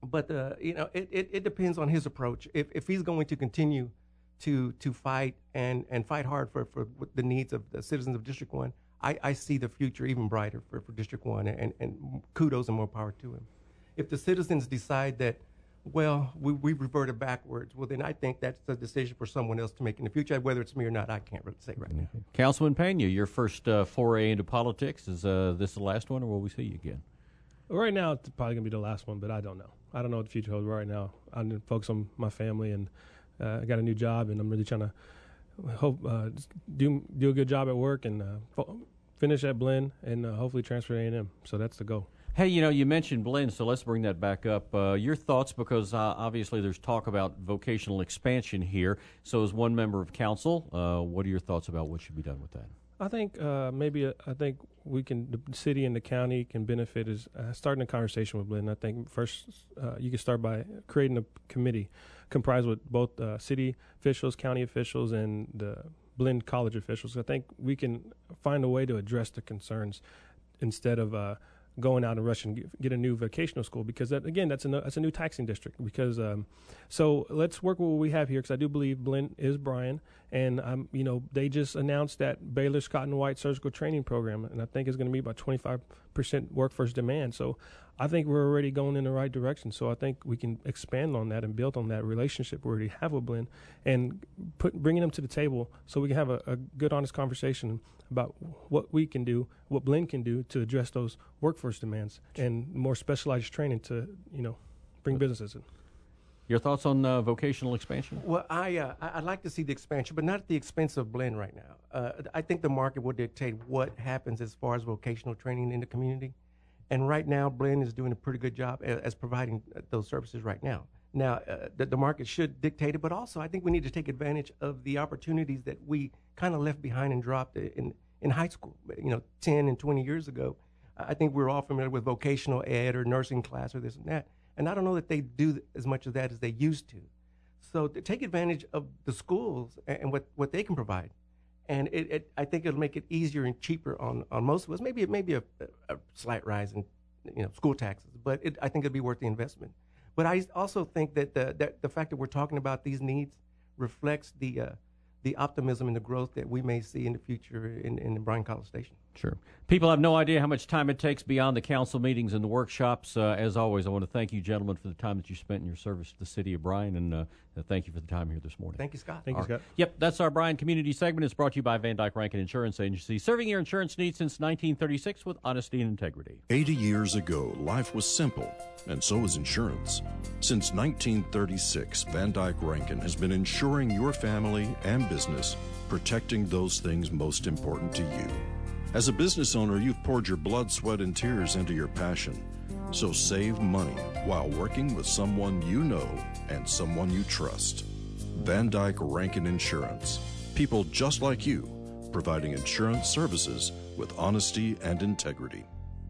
But uh, you know, it, it, it depends on his approach. If if he's going to continue to to fight and, and fight hard for, for the needs of the citizens of District One, I, I see the future even brighter for, for District One, and, and kudos and more power to him. If the citizens decide that, well, we, we've reverted backwards, well, then I think that's a decision for someone else to make in the future. Whether it's me or not, I can't really say right now.
Councilman Pena, your first uh, foray into politics, is uh, this the last one, or will we see you again?
Right now, it's probably going to be the last one, but I don't know. I don't know what the future holds right now. I'm going to focus on my family, and uh, I got a new job, and I'm really trying to hope uh, do do a good job at work and uh, fo- finish at Blinn and uh, hopefully transfer to A and M. So that's the goal.
Hey, you know, you mentioned Blinn, so let's bring that back up. Uh, your thoughts, because uh, obviously there's talk about vocational expansion here. So as one member of council, uh, what are your thoughts about what should be done with that?
I think uh, maybe uh, I think we can, the city and the county can benefit is uh, starting a conversation with Blinn. I think first uh, you can start by creating a committee comprised with both uh, city officials, county officials, and the Blinn College officials. I think we can find a way to address the concerns instead of uh, going out and rushing get, get a new vocational school, because that, again, that's a that's a new taxing district. Because um, so let's work with what we have here, because I do believe Blinn is Bryan, and um, you know, they just announced that Baylor Scott and White surgical training program, and I think it's going to be about twenty-five percent workforce demand. So I think we're already going in the right direction. So I think we can expand on that and build on that relationship we already have with Blinn, and put bringing them to the table so we can have a, a good, honest conversation about what we can do, what Blinn can do to address those workforce demands, and more specialized training to, you know, bring businesses in.
Your thoughts on uh, vocational expansion?
Well, I uh, I'd like to see the expansion, but not at the expense of Blinn right now. Uh, I think the market will dictate what happens as far as vocational training in the community. And right now, Blinn is doing a pretty good job as, as providing those services right now. Now, uh, the, the market should dictate it, but also I think we need to take advantage of the opportunities that we kind of left behind and dropped in, in high school, you know, ten and twenty years ago. I think we're all familiar with vocational ed or nursing class or this and that. And I don't know that they do as much of that as they used to. So to take advantage of the schools and, and what, what they can provide. And it, it, I think it'll make it easier and cheaper on, on most of us. Maybe maybe a, a slight rise in, you know, school taxes, but it, I think it'll be worth the investment. But I also think that the that the fact that we're talking about these needs reflects the uh, the optimism and the growth that we may see in the future in, in Bryan College Station.
Sure. People have no idea how much time it takes beyond the council meetings and the workshops. Uh, as always, I want to thank you, gentlemen, for the time that you spent in your service to the city of Bryan, and uh, thank you for the time here this morning.
Thank you, Scott.
Thank you, Scott.
Yep, that's our Bryan Community segment. It's brought to you by Van Dyke Rankin Insurance Agency, serving your insurance needs since nineteen thirty-six with honesty and integrity.
eighty years ago, life was simple, and so was insurance. Since nineteen thirty-six, Van Dyke Rankin has been insuring your family and business, protecting those things most important to you. As a business owner, you've poured your blood, sweat, and tears into your passion. So save money while working with someone you know and someone you trust. Van Dyke Rankin Insurance. People just like you, providing insurance services with honesty and integrity.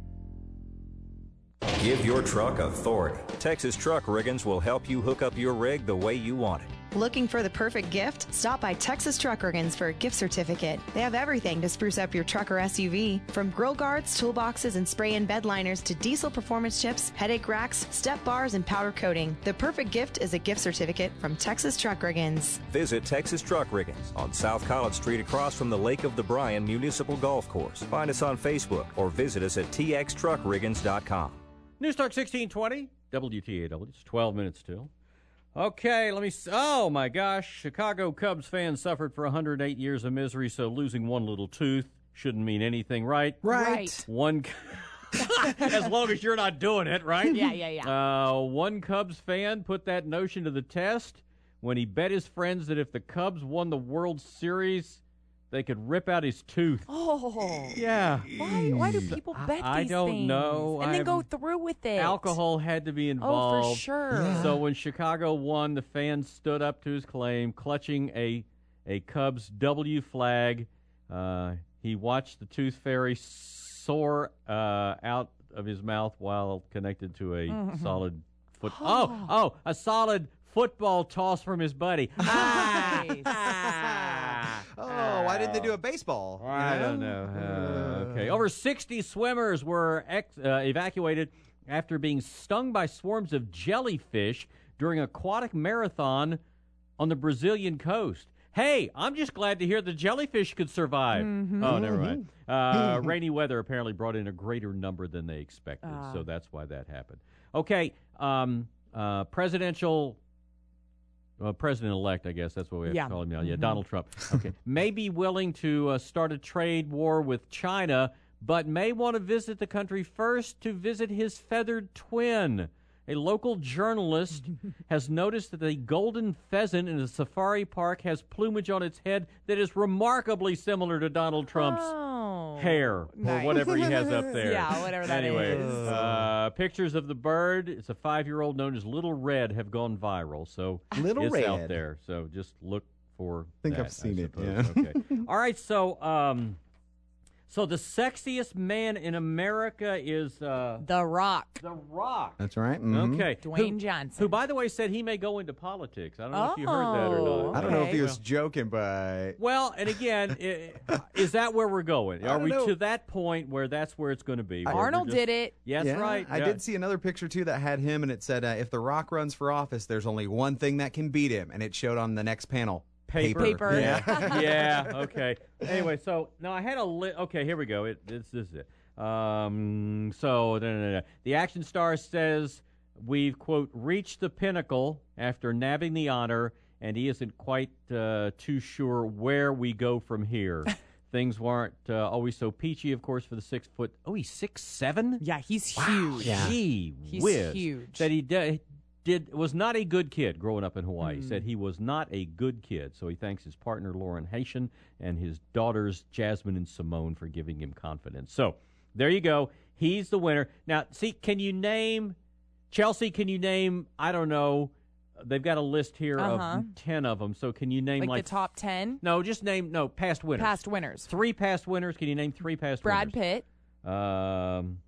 Give your truck authority. Texas Truck Riggins will help you hook up your rig the way you want it.
Looking for the perfect gift? Stop by Texas Truck Riggins for a gift certificate. They have everything to spruce up your truck or S U V. From grill guards, toolboxes, and spray-in bed liners to diesel performance chips, headache racks, step bars, and powder coating. The perfect gift is a gift certificate from Texas Truck Riggins.
Visit Texas Truck Riggins on South College Street across from the Lake of the Bryan Municipal Golf Course. Find us on Facebook or visit us at t x truck riggins dot com.
News Talk sixteen twenty, W T A W. It's twelve minutes till. Okay, let me. Oh my gosh, Chicago Cubs fans suffered for one hundred eight years of misery, so losing one little tooth shouldn't mean anything, right?
Right.
One. As long as you're not doing it, right?
Yeah, yeah, yeah.
Uh, one Cubs fan put that notion to the test when he bet his friends that if the Cubs won the World Series, they could rip out his tooth.
Oh.
Yeah.
Why Why do people bet
I
these
don't
things?
know.
And then
I've-
go through with it.
Alcohol had to be involved.
Oh, for sure. Yeah.
So when Chicago won, the fans stood up to his claim, clutching a a Cubs W flag. Uh, he watched the tooth fairy soar uh, out of his mouth while connected to a
Mhm.
solid foot. Oh, oh, a solid football toss from his buddy.
Oh, why didn't they do a baseball? You
I don't know. Uh, okay. Over sixty swimmers were ex- uh, evacuated after being stung by swarms of jellyfish during an aquatic marathon on the Brazilian coast. Hey, I'm just glad to hear the jellyfish could survive.
Mm-hmm.
Oh, never mind. Uh, rainy weather apparently brought in a greater number than they expected,
Ah.
so that's why that happened. Okay, um, uh, presidential... Well, president-elect, I guess that's what we have
Yeah.
to call him now. Yeah,
Mhm.
Donald Trump. Okay, may be willing to uh, start a trade war with China, but may want to visit the country first to visit his feathered twin. A local journalist has noticed that the golden pheasant in a safari park has plumage on its head that is remarkably similar to Donald Trump's
Oh,
hair
nice.
or whatever he has up there.
Yeah, whatever that
anyway,
is.
uh, pictures of the bird. It's a five-year-old known as Little Red have gone viral, so
Little
it's out
Red.
there. So just look for.
I think
that,
I've seen it,
suppose.
yeah.
Okay. All right. So, um, so the sexiest man in America is uh,
The Rock.
The Rock.
That's right. mhm.
Okay,
Dwayne
who,
Johnson.
Who, by the way, said he may go into politics. I don't know if you heard that or
Oh,
not.
I don't know if he
Okay.
was joking, but
Well, and again, i- is that where we're going?
I
Are
don't
we
know.
to that point where that's where it's going to be? where we're
Arnold
just-
did it.
Yeah, that's
yeah,
right.
I
yeah.
did see another picture too that had him, and it said, uh, "If The Rock runs for office, there's only one thing that can beat him," and it showed on the next panel.
Paper.
Paper.
Yeah. yeah. Okay. Anyway, so now I had a li- okay. Here we go. It, this, this is it. Um. So da, da, da, da. The action star says we've quote reached the pinnacle after nabbing the honor, and he isn't quite uh, too sure where we go from here. Things weren't uh, always so peachy, of course, for the six foot. Oh, he's six seven.
Yeah, he's huge.
Yeah.
Gee
He's
whiz.
huge.
That he did. Did was not a good kid growing up in Hawaii. He said he was not a good kid. So he thanks his partner Lauren Haitian and his daughters Jasmine and Simone for giving him confidence. So there you go. He's the winner. Now, see, can you name Chelsea? Can you name? I don't know. They've got a list here
Uh-huh.
of ten of them. So can you name
Like,
like,
the top ten
No, just name no past winners.
past winners.
Three past winners. Can you name three past
Brad
winners?
Pitt.
Um,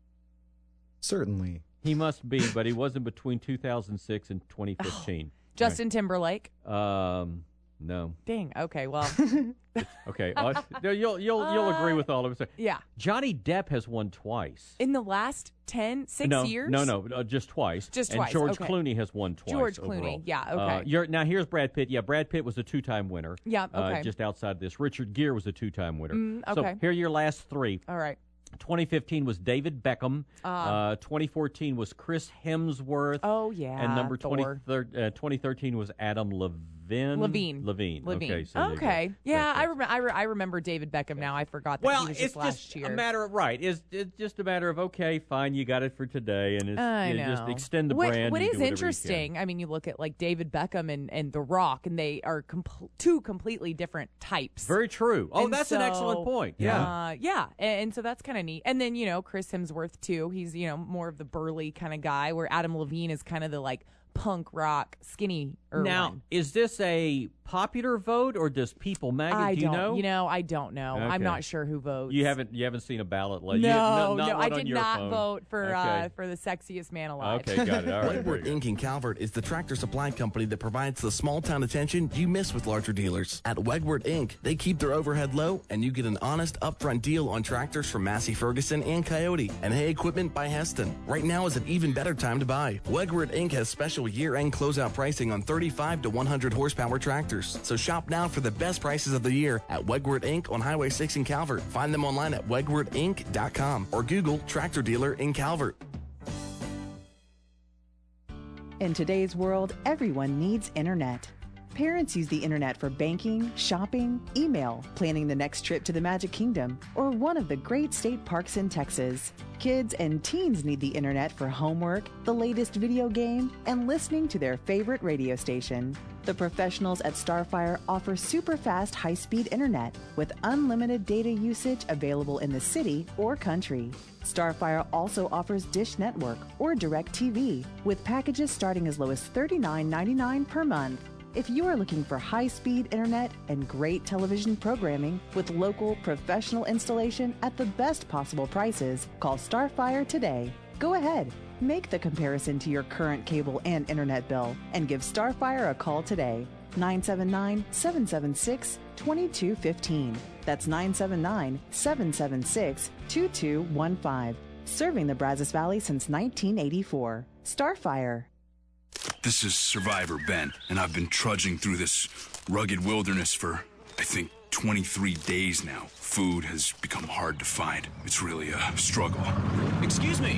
Certainly.
he must be, but he wasn't between two thousand six and twenty fifteen.
Justin Timberlake.
Um, no.
Dang. Okay. Well.
Okay, uh, you'll you'll you'll agree with all of us.
Yeah.
Johnny Depp has won twice.
In the last ten, six
no,
years?
No, no, uh, just twice.
Just
and
twice,
George
okay.
Clooney has won twice.
George
overall.
Clooney, yeah,
Uh,
okay.
you're, now here's Brad Pitt. Yeah, Brad Pitt was a two-time winner.
Yeah,
uh,
okay.
just outside this, Richard Gere was a two-time winner.
Mm,
So
okay.
here are your last three.
All right.
twenty fifteen was David Beckham.
Uh,
uh, twenty fourteen was Chris Hemsworth.
Oh, yeah.
And number twenty,
Thor.
thir- uh, twenty thirteen was Adam Levine.
Levine.
Levine.
Levine.
Okay. So there you go.
okay. Yeah, I, rem- I, re- I remember David Beckham now. I forgot that
Well,
he was
it's
just last
just
year.
a matter of right. It's, it's just a matter of okay, fine, you got it for today, and it's
I
you
know.
just extend the
what,
brand.
What
and
is
do whatever you
interesting, I mean, you look at like David Beckham and, and The Rock, and they are com- two completely different types.
can. Very true. Oh,
And
that's an excellent
so,
point. Yeah.
Uh, yeah. And, and so that's kind of neat. And then, you know, Chris Hemsworth, too. He's, you know, more of the burly kind of guy, where Adam Levine is kind of the like punk rock skinny
now,
one.
is this a popular vote or does People Magazine?
I
do you
don't
know?
You know, I don't know. I'm
Okay.
not sure who votes.
You haven't you haven't seen a ballot? Like,
No,
you, no, not
no,
one
I
on
did
your
not
phone.
vote for
Okay.
uh, for the sexiest man alive.
Okay, got it. All right. very
Wegwart
good.
Incorporated in Calvert is the tractor supply company that provides the small town attention you miss with larger dealers. At Wegwart Incorporated, they keep their overhead low, and you get an honest upfront deal on tractors from Massey Ferguson and Coyote, and Hay Equipment by Heston. Right now is an even better time to buy. Wegwart Incorporated has special year-end closeout pricing on thirty-five to one hundred horsepower tractors. So shop now for the best prices of the year at Wegwart Incorporated on Highway six in Calvert. Find them online at wegwart inc dot com or Google Tractor Dealer in Calvert.
In today's world, everyone needs internet. Parents use the internet for banking, shopping, email, planning the next trip to the Magic Kingdom, or one of the great state parks in Texas. Kids and teens need the internet for homework, the latest video game, and listening to their favorite radio station. The professionals at Starfire offer super fast high-speed internet with unlimited data usage available in the city or country. Starfire also offers Dish Network or DirecTV with packages starting as low as thirty-nine ninety-nine per month. If you are looking for high-speed internet and great television programming with local professional installation at the best possible prices, call Starfire today. Go ahead, make the comparison to your current cable and internet bill and give Starfire a call today. nine seven nine, seven seven six, two two one five. That's nine seven nine, seven seven six, two two one five. serving the Brazos Valley since nineteen eighty-four. Starfire.
This is Survivor Ben, and I've been trudging through this rugged wilderness for, I think, twenty-three days now. Food has become hard to find. It's really a struggle.
Excuse me.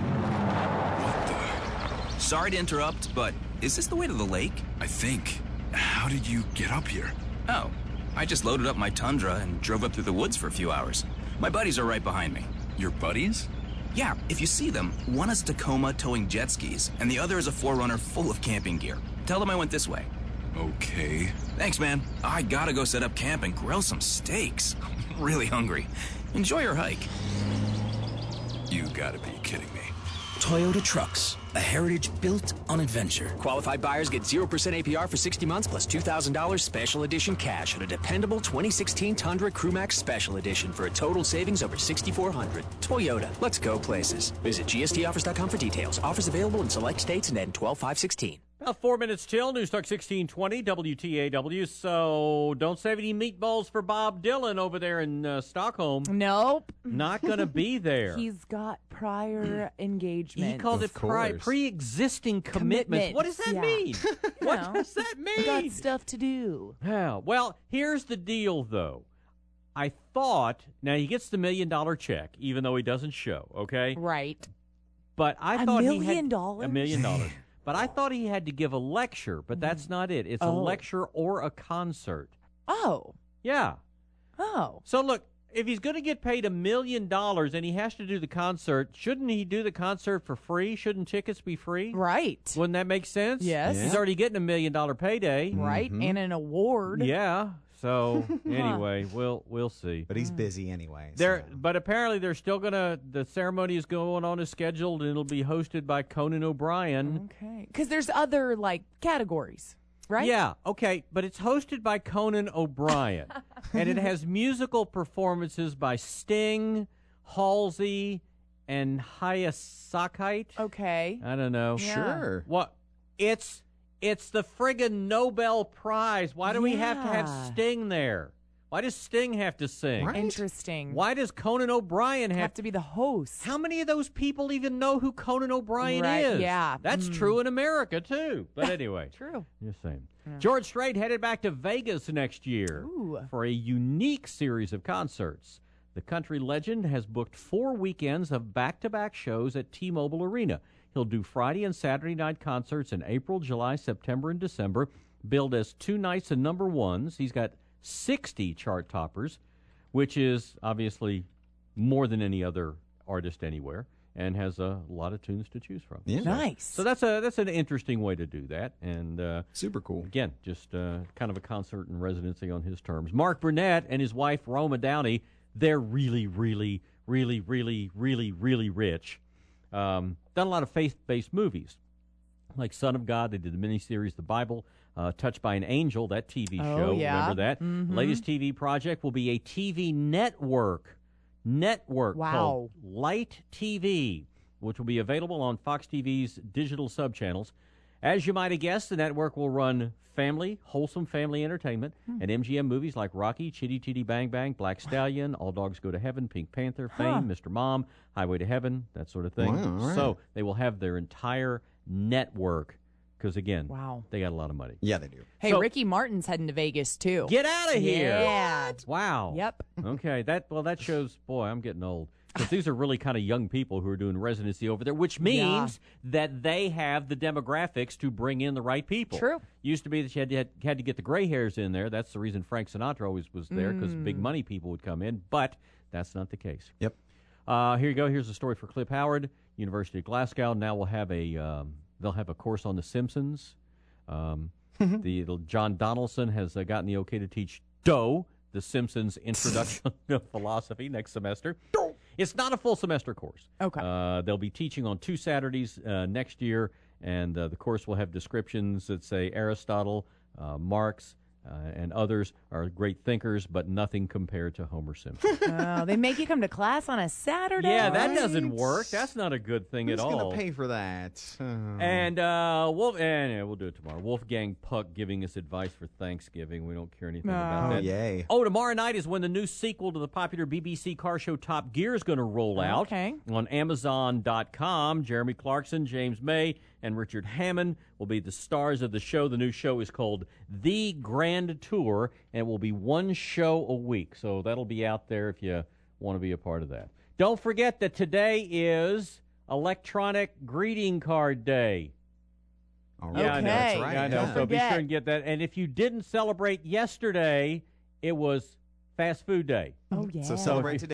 What the? Sorry to interrupt, but is this the way to the lake?
I think. How did you get up here?
Oh, I just loaded up my Tundra and drove up through the woods for a few hours. My buddies are right behind me.
Your buddies?
Yeah, if you see them, one is a Tacoma towing jet skis, and the other is a four runner full of camping gear. Tell them I went this way.
Okay.
Thanks, man. I gotta go set up camp and grill some steaks. I'm really hungry. Enjoy your hike.
You gotta be kidding me.
Toyota Trucks, a heritage built on adventure. Qualified buyers get zero percent A P R for sixty months plus two thousand dollars special edition cash on a dependable twenty sixteen Tundra Crewmax Special Edition for a total savings over six thousand four hundred dollars. Toyota, let's go places. Visit G S T offers dot com for details. Offers available in select states and end twelve five sixteen.
About four minutes till, News Talk sixteen twenty, W T A W. So don't save any meatballs for Bob Dylan over there in uh, Stockholm.
Nope.
Not going to be there.
He's got prior engagement.
He called it pri- pre-existing commitments.
Commitments,
What does that
yeah.
mean? What
know,
does that mean?
Got stuff to do.
Yeah. Well, here's the deal, though. I thought, now he gets the million dollar check, even though he doesn't show, okay?
Right.
But I
A
thought he
million
had
dollars?
a million dollars. But I thought he had to give a lecture, but that's not it. It's a
Oh.
lecture or a concert.
Oh.
Yeah.
Oh.
So look, if he's going to get paid a million dollars and he has to do the concert, shouldn't he do the concert for free? Shouldn't tickets be free?
Right.
Wouldn't that make sense?
Yes.
He's already getting a million dollar payday.
Right. And an award.
Yeah. So anyway, we'll we'll see.
But he's busy anyway.
There, but apparently they're still gonna. The ceremony is going on as scheduled, and it'll be hosted by Conan O'Brien.
Okay. Because there's other, like, categories, right?
Yeah, okay, but it's hosted by Conan O'Brien, and it has musical performances by Sting, Halsey, and Hayasakite.
Okay.
I don't know.
Yeah. Sure.
What? It's it's the friggin' Nobel Prize. Why do we have to have
Yeah.
Sting there? Why does Sting have to sing?
Interesting.
Why does Conan O'Brien have,
Have to be the host.
How many of those people even know who Conan O'Brien
Right,
is?
yeah.
That's
Mm.
true in America, too. But anyway.
True.
Just saying.
Yeah.
George Strait headed back to Vegas next year
Ooh.
for a unique series of concerts. The country legend has booked four weekends of back-to-back shows at T-Mobile Arena. He'll do Friday and Saturday night concerts in April, July, September, and December, billed as two nights of number ones. He's got sixty chart toppers, which is obviously more than any other artist anywhere, and has a lot of tunes to choose from.
Yeah.
So,
Nice.
So that's a that's an interesting way to do that, and uh,
super cool.
Again, just uh, kind of a concert and residency on his terms. Mark Burnett and his wife Roma Downey, they're really, really, really, really, really, really rich. Um, done a lot of faith-based movies, like Son of God. They did the miniseries The Bible. Uh, Touched by an Angel, that T V
Oh,
show.
yeah.
Remember that?
Mhm.
Latest T V project will be a T V network. Network
Wow.
called Light T V, which will be available on Fox T V's digital subchannels. As you might have guessed, the network will run family, wholesome family entertainment,
Hmm.
and M G M movies like Rocky, Chitty Chitty Bang Bang, Black Stallion, All Dogs Go to Heaven, Pink Panther, Fame,
Huh.
Mister Mom, Highway to Heaven, that sort of thing.
Wow, all right.
So they will have their entire network because, again,
Wow.
they got a lot of money.
Yeah, they do.
Hey,
So-
Ricky Martin's heading to Vegas, too.
Get out of here!
Yeah.
Wow.
Yep.
Okay. That well, that shows. Boy, I'm getting old because these are really kind of young people who are doing residency over there, which means that they have the demographics to bring in the right people.
True.
Used to be that you had to, had, had to get the gray hairs in there. That's the reason Frank Sinatra always was there because
Mm.
big money people would come in. But that's not the case.
Yep.
Uh, here you go. Here's a story for Clip Howard. University of Glasgow now will have a um, they'll have a course on The Simpsons. Um, the, the John Donaldson has uh, gotten the okay to teach Doe, The Simpsons Introduction to Philosophy, next semester. It's not a full semester course.
Okay.
Uh, they'll be teaching on two Saturdays uh, next year, and uh, the course will have descriptions that say Aristotle, uh, Marx, Uh, and others are great thinkers, but nothing compared to Homer Simpson.
Oh, they make you come to class on a Saturday?
Yeah, that doesn't work. That's not a good thing
Who's
at all.
Who's going to pay for that? Oh.
And uh, Wolf, and yeah, we'll do it tomorrow. Wolfgang Puck giving us advice for Thanksgiving. We don't care anything
oh.
about that.
Oh, yay.
Oh, tomorrow night is when the new sequel to the popular B B C car show Top Gear is going to roll out
okay.
on Amazon dot com. Jeremy Clarkson, James May, and Richard Hammond will be the stars of the show. The new show is called The Grand Tour, and it will be one show a week. So that'll be out there if you want to be a part of that. Don't forget that today is Electronic Greeting Card Day.
All right.
Yeah, I know.
That's right.
Yeah, I know.
Yeah.
So be sure and get that. And if you didn't celebrate yesterday, it was Fast Food Day.
Oh, yeah.
So celebrate today.